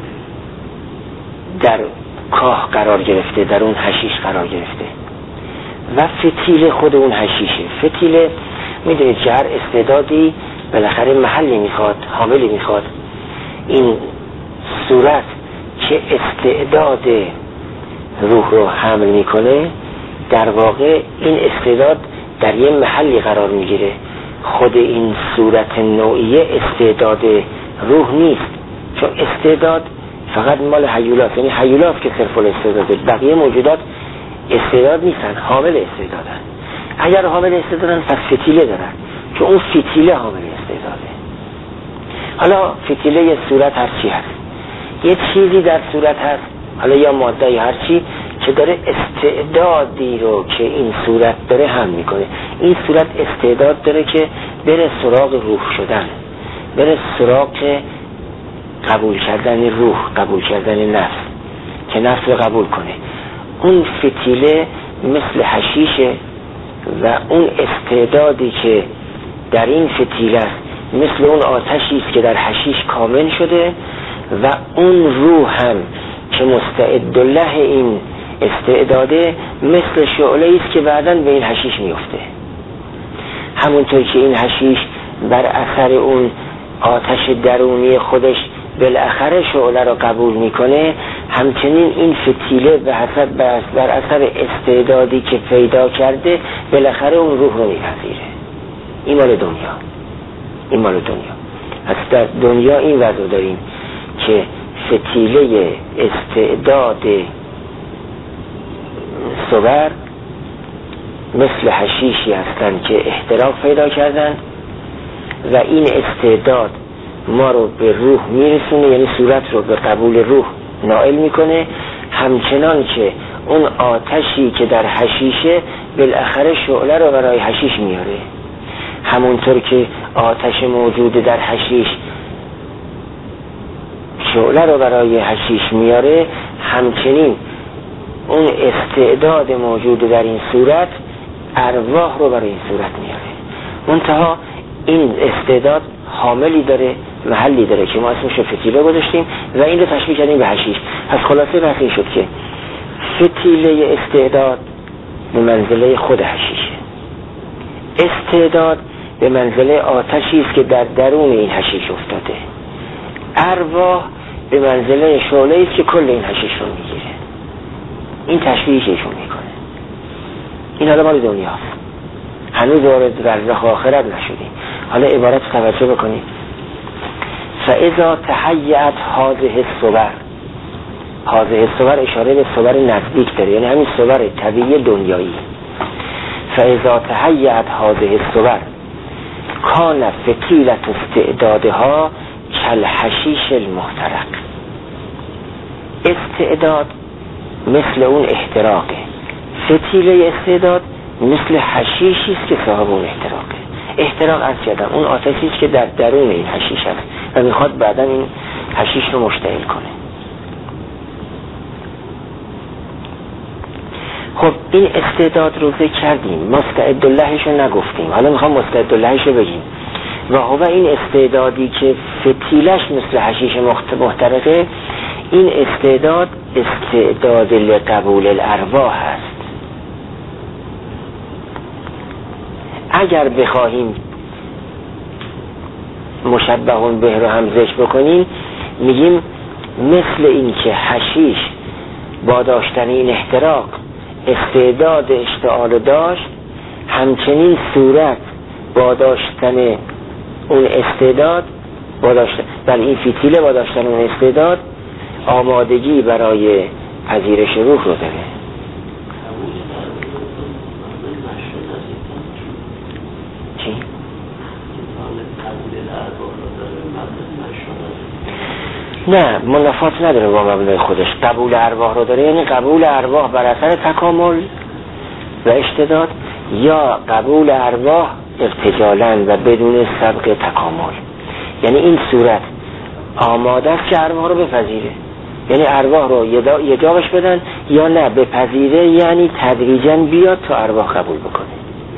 در کاه قرار گرفته، در اون حشیش قرار گرفته و فتیله خود اون حشیشه. فتیله میدونید که هر استعدادی بالاخره محلی میخواد، حاملی میخواد. این صورت که استعداد روح رو حمل میکنه در واقع این استعداد در یه محلی قرار میگیره. خود این صورت نوعیه استعداد روح نیست، چون استعداد فقط مال هیولاست، یعنی هیولاست که صرف الاستعداده، بقیه موجودات استعداد نیستن، حامل استعدادن. اگر حامل استعدادن پس فتیله دارن، چون اون فتیله حامل استعداده. حالا فتیله صورت هر چی هست، یه چیزی در صورت هست، حالا یا ماده یا هر چی که داره استعدادی رو که این صورت داره حمل میکنه. این صورت استعداد داره که بره سراغ روح شدن، بره سراغ قبول کردن روح، قبول کردن نفس، که نفس رو قبول کنه. اون فتیله مثل حشیشه و اون استعدادی که در این فتیله است مثل اون آتشی است که در حشیش کامل شده و اون روح هم که مستعد له این استعداده مثل شعله است که بعداً به این حشیش میفته. همونطور که این حشیش بر اثر اون آتش درونی خودش بالاخره شعله را قبول میکنه، همچنین این فتیله به حسب بر اثر استعدادی که پیدا کرده بالاخره اون روح رو میپذیره. این مال دنیا، این مال دنیا. از در دنیا این وضع داریم که فتیله استعداد صور مثل حشیشی هستند که احتراق پیدا کردن و این استعداد ما رو به روح میرسونه، یعنی صورت رو به قبول روح نائل میکنه، همچنان که اون آتشی که در حشیشه بالاخره شعله رو برای حشیش میاره. همونطور که آتش موجود در حشیش شعله رو برای حشیش میاره، همچنین اون استعداد موجود در این صورت ارواح رو برای این صورت میاره. منتها این استعداد حاملی داره، محلی داره که ما اسمش رو فتیله گذاشتیم و این رو تشبیه کردیم به حشیش. پس خلاصه بحث این شد که فتیله استعداد به منزله خود حشیشه، استعداد به منزله آتشی است که در درون این حشیش افتاده، ارواح به منزله شعله است که کل این حشیش رو میگیره. این تشبیهش ایشون میکنه. این حالا مال دنیاست، هنوز وارد برزخ آخرت نشدیم. حالا عبارت توجه بکنید. فاذا تهیأت هذه الصور، هذه الصور اشاره به صور نزدیک داره، یعنی همین صور طبیعی دنیایی. فاذا تهیأت هذه الصور کان فتیلة استعدادها کالحشیش المحترق. استعداد مثل اون احتراقه، فتیله استعداد مثل حشیشی است که صاحب اون احتراقه. احتراق از کردم اون آتشی است که در درون این حشیش است و میخواد بعدا این حشیش رو مشتعل کنه. خب این استعداد رو ذکر کردیم، مستعد لهش رو نگفتیم، حالا میخوام مستعد لهش رو بگیم. و هو این استعدادی که فتیلش مثل حشیش محترقه، این استعداد استعداد لقبول الارواح است. اگر بخواهیم مشبهون به رو هم ذکر بکنیم، میگیم مثل این که حشیش با داشتن این احتراق استعداد اشتعال داشت، همچنین صورت با داشتن اون استعداد با داشتن بل این فتیله با داشتن اون استعداد آمادگی برای پذیرش روح رو داره. چی؟ نه، منافات نداره با مبنای خودش. قبول ارواح رو داره، یعنی قبول ارواح بر اثر تکامل و اشتداد، یا قبول ارواح ارتجالاً و بدون سبق تکامل. یعنی این صورت آماده است که ارواح رو بپذیره، یعنی ارواح رو یه جا بش بدن یا نه بپذیره، یعنی تدریجاً بیاد تا ارواح قبول بکنه.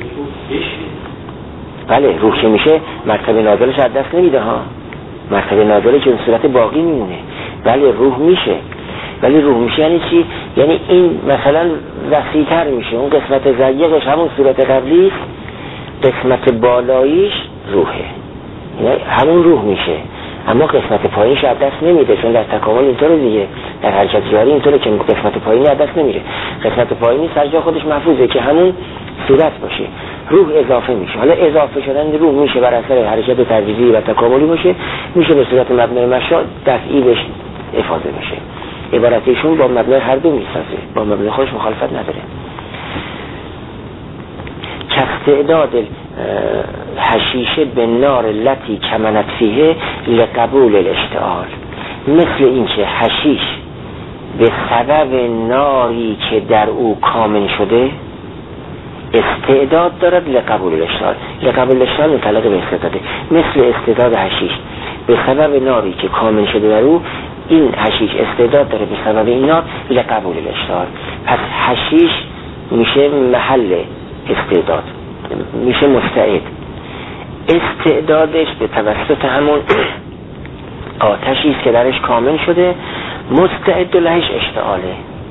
بله، روح که میشه مرتبه نازلش از دست نمیده ها، مرتبه نازلش که اون صورت باقی میمونه. بله روح میشه، ولی روح میشه یعنی چی؟ یعنی این مثلا وسیع‌تر میشه، اون قسمت ضیقش همون صورت قبلی، قسمت بالاییش روحه، یعنی همون روح میشه، اما قسمت پایینش از دست نمیده، چون در تکامل اینطوره دیگه، در حرکت جاری اینطوره که قسمت پایینی از دست نمیره. قسمت پایینی سر جا خودش محفوظه که همون صورت باشه، روح اضافه میشه. حالا اضافه شدن روح میشه بر اثر حرکت تدریجی و تکاملی باشه، میشه به صورت مبنای مشا دفعی بهش افاضه میشه. عبارتشون با مبنای هر دو میسازه، با مبنای خودش مخالفت نداره. کاستعداد حشیشه به نار لتی کمنت فیه لقبول الاشتعال، مثل اینکه حشیش به سبب ناری که در او کامل شده استعداد دارد لقبول الاشتعال. لقبول الاشتعال متعلق به استعداده، مثل استعداد حشیش به سبب ناری که کامل شده در او، این حشیش استعداد داره به سبب این نار الى قبول الاشتعال. پس حشیش میشه محل استعداد، میشه مستعد. استعدادش به توسط همون آتشی است که درش کامل شده، مستعد لهش اشتعاله.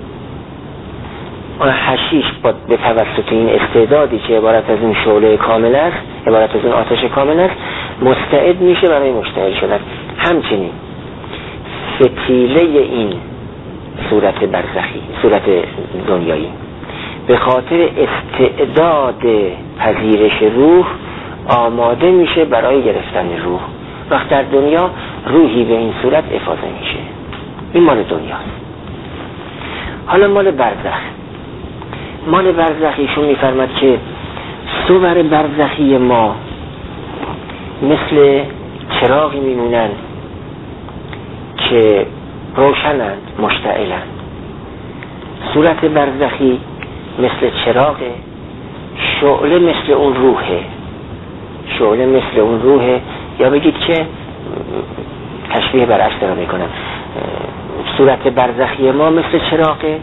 آن حشیش به توسط این استعدادی که عبارت از این شعله کامل است، عبارت از این آتش کامل است، مستعد میشه برای مشتعل شدن. همچنین فتیله این صورت برزخی، صورت دنیایی، به خاطر استعداد پذیرش روح آماده میشه برای گرفتن روح. وقت در دنیا روحی به این صورت افاضه میشه. این مال دنیاست. حالا مال برزخ. مال برزخیشون میفرماد که صور برزخی ما مثل چراغی میمونن که روشنند، مشتعلند. صورت برزخی مثل چراغ، شعله مثل اون روحه، شعله مثل اون روحه. یا بگید که تشبیه برعکس دارم میکنم، صورت برزخی ما مثل چراغه،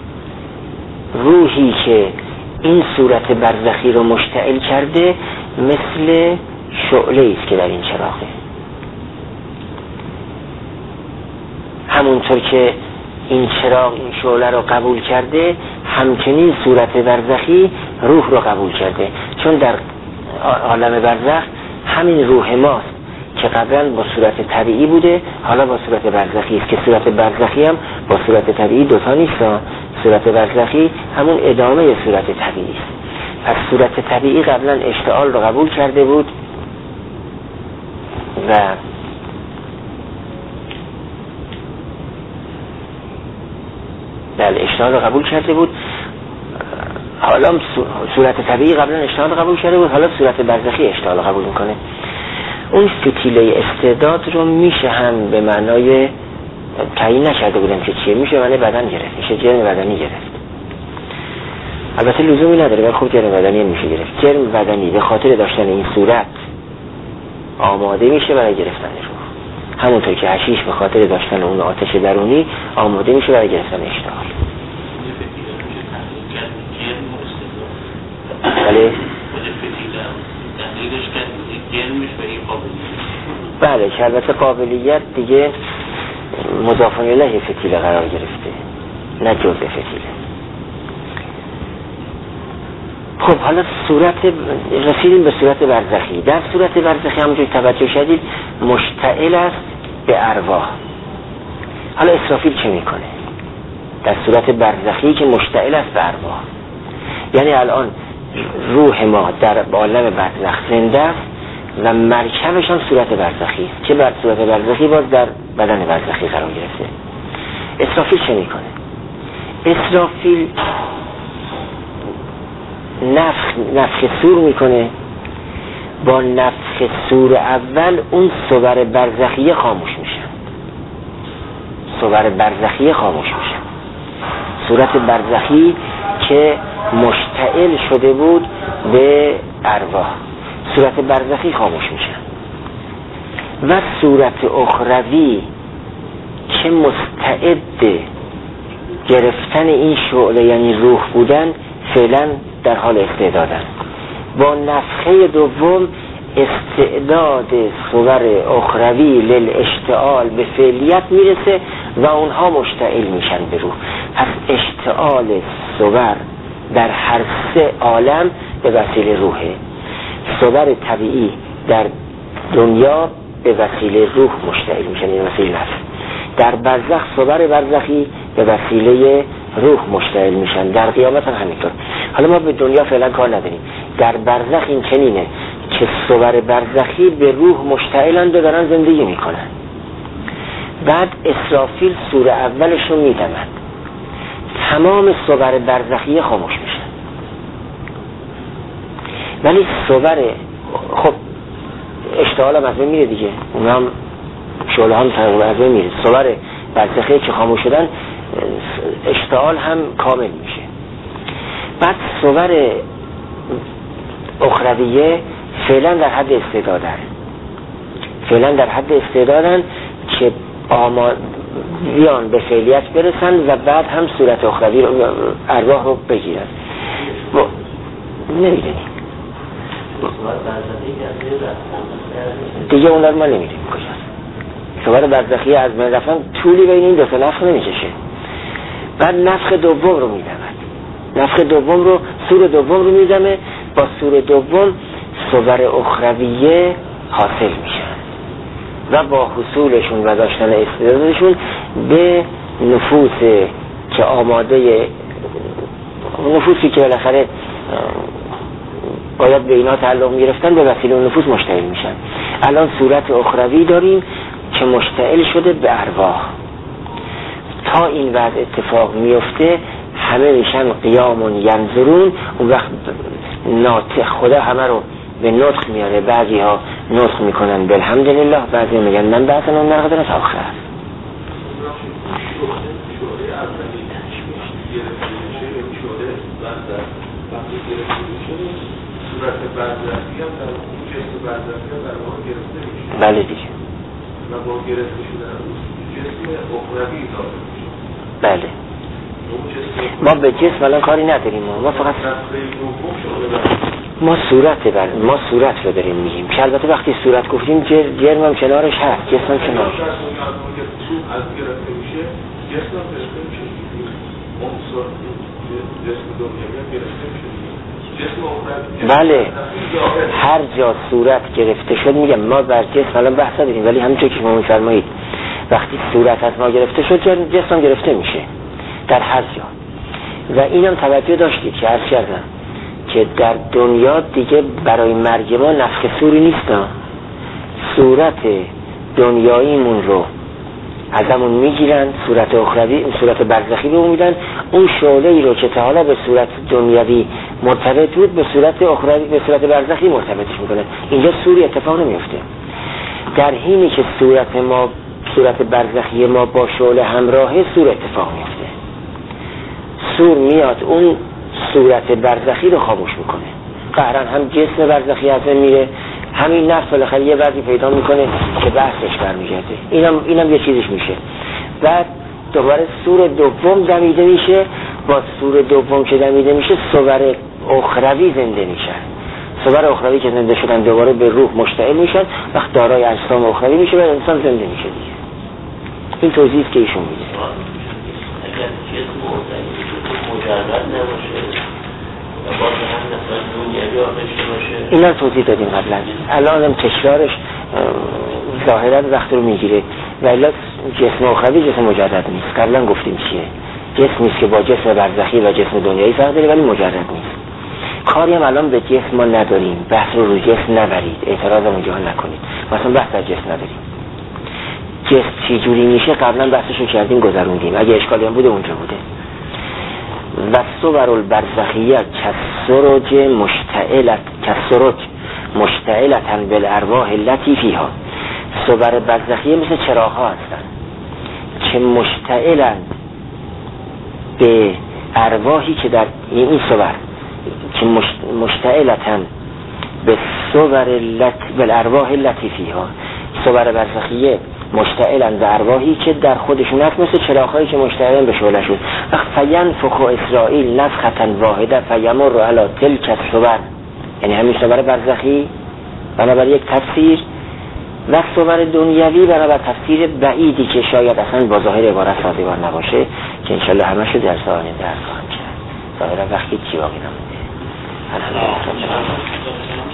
روحی که این صورت برزخی رو مشتعل کرده مثل شعله است که در این چراغه. همونطور که این چراغ این شعله رو قبول کرده، همچنین صورت برزخی روح رو قبول کرده. چون در عالم برزخ همین روح ماست که قبلا با صورت طبیعی بوده، حالا با صورت برزخی است که صورت برزخی هم با صورت طبیعی دوتا نیست. صورت برزخی همون ادامه صورت طبیعی است. پس صورت طبیعی قبلا اشتعال رو قبول کرده بود و بله اشتعال رو قبول کرده بود، حالا صورت طبیعی قبلا اشتعال رو قبول کرده بود، حالا صورت برزخی اشتعال رو قبول میکنه. اون فتیله استعداد رو میشه هم به معنای تعیین نکرده بودم که چیه، میشه معنی بدن گرفت، میشه جرم بدنی گرفت. البته لزومی نداره ولی خب جرم بدنی هم میشه گرفت. جرم بدنی به خاطر داشتن این صورت آماده میشه برای گرفتن روح، همونطور که حشیش به خاطر داشتن اون آتش درونی آماده میشه برای گرفتن اشتعال. بله بله که البته قابلیت دیگه مضاف الیه فتیله قرار گرفته، نه جزء فتیله. خب حالا صورت رسیدیم به صورت برزخی. در صورت برزخی همونجوری توجه شدید مشتعل است به ارواح. حالا اسرافیل چه میکنه در صورت برزخی که مشتعل است به ارواح؟ یعنی الان روح ما در عالم برزخ زنده است و مرکبش هم صورت برزخی است که بر صورت برزخی باز در بدن برزخی قرار گرفته. اسرافیل چه میکنه؟ اسرافیل نفخ نفخ سور میکنه. با نفخ سور اول اون صور برزخی خاموش میشه، صور برزخی خاموش میشه. صورت برزخی که مشتعل شده بود به ارواح، صورت برزخی خاموش میشه. و صورت اخروی که مستعد گرفتن این شعله یعنی روح بودن فعلا در حال استعدادن. با نفخه دوم استعداد صور اخروی للاشتعال به فعلیت میرسه و اونها مشتعل میشن به روح. پس اشتعال صور در هر سه عالم به وسیله روحه. صور طبیعی در دنیا به وسیله روح مشتعل میشن، این وسیله نفس. در برزخ صور برزخی به وسیله روح مشتعل میشن، در قیامت هم همینطور. حالا ما به دنیا فعلا کار نداریم. در برزخ این چنینه که صور برزخی به روح مشتعلند و دارن زندگی میکنن. بعد اسرافیل سور اولش رو میدمد، تمام صور برزخی خاموش میشن. ولی صور خب اشتعال هم از بین میره دیگه، اون هم شعله هم تقریبا از بین میره. صور برزخی که خاموش شدن اشتعال هم کامل میشه. بعد صور اخرویه فعلا در حد استعدادن، فعلا در حد استعدادن که آماد بیان به فعلیت برسن و بعد هم صورت اخروی رو ارواح رو بگیرن. نمیدونیم دیگه اون رو ما نمیدونیم کجاست. صور برزخی از من رفتن طولی بین این دو تا نفخ نمیکشه. بعد نفخ دوم رو میدمد. نفخ دوم رو سور دوم رو میدمه. با سور دوم صور اخرویه حاصل میشن و با حصولشون و داشتن استعدادشون به نفوس که آماده نفوسی که بالاخره باید به اینا تعلق میگرفتن به وسیله اون نفوس مشتعل میشن. الان صورت اخروی داریم که مشتعل شده به ارواح. تا این وضع اتفاق میفته همه میشن قیامون ینظرون. اون وقت ناطق خدا همه رو به نطق میاره. بعضی ها نطق میکنن بالحمدلله، بعضی میگن من بعثن اون نقدر از آخر. بله دیگه. و با گرفته شدن جسم اخروی ظاهر میشه. بله. ما به جسم الان کاری نداریم. ما فقط ما صورت بر ما صورت رو داریم میگیم که البته وقتی صورت گفتیم جرم هم کنارش هست، جسم هم کنارش هست. از گرفته میشه جسم هم گرفته میشه. اون صورت جسم دنیوی هم گرفته میشه. بله، هر جا صورت گرفته شد میگم ما بر جسم الان بحث داریم، ولی همونطور که شما میفرمایید وقتی صورت از ما گرفته شد جسم هم گرفته میشه در هر جا. و اینم توجه داشتید که عرض کردم که در دنیا دیگه برای مرگ ما نفخ سوری نیست. صورت دنیاییمون رو ازمون میگیرن، صورت اخروی، صورت برزخی به اون میدن. اون شعله‌ای رو که تا حالا به صورت دنیوی مرتبط بود به صورت اخروی، به صورت برزخی مرتبطش میکنه. اینجا سوری اتفاق نمیفته. در حینی که صورت ما صورت برزخی ما با شعله همراهه، سور اتفاق میفته. سور میاد اون صورت برزخی رو خاموش میکنه. قهرن هم جسم برزخی از میره، همین نفس بالاخره یه وضعی پیدا میکنه که بحثش برمیگرده. اینم اینم یه چیزش میشه. بعد دوباره سور دوم دمیده میشه. با سور دوم که دمیده میشه صور اخروی زنده میشن. صور اخروی که زنده شدن دوباره به روح مشتعل میشن، وقت دارای اجسام اخروی میشه و انسان زنده میشه دیگه. این توضیحی که ایشون میده. اگر جسم مجرد نباشه و باز هم نفس دنیوی آمشته باشه، اینا توضیح دادیم قبلا. الان هم تکرارش ظاهرا وقت رو میگیره. ولی جسم اخروی جسم مجرد نیست. قبلا گفتیم چیه؟ جسم نیست که با جسم برزخی و جسم دنیایی فرق داره، ولی مجرد نیست. کاری هم الان به جسم ما نداریم. بحث رو روی جسم نبرید، اعتراض هم اونجا نکنید. مثلا بحث از جسم نداریم. جسم چی جوری میشه قبلا بحثشو کردیم، گذروندیم. اگه اشکالی هم بوده اونجا بوده. و صور البرزخیه کسرج مشتعلت کسرج مشتعلتن بالارواح التي فيها. صور برزخیه مثل چراغ ها هستن که مشتعلن به ارواحی که در این صور که مشتعلتن به صور بالارواح التي فيها. صور برزخیه مشتعلن به ارواحی که در خودشون هست، مثل چراغ‌هایی که مشتعلن به شعله شد. وقت فینفخ اسرائیل نفخة واحده فیمر علی تلک الصور، یعنی همین صور برزخی بنابر یک تفسیر و صور دنیوی بنابر تفسیر بعیدی که شاید اصلا با ظاهر عبارت سازگار نباشه، که انشالله همه شو در سوانه در خواهم کرد. ظاهرا وقتی چی باقی نمونده. الحمدلله.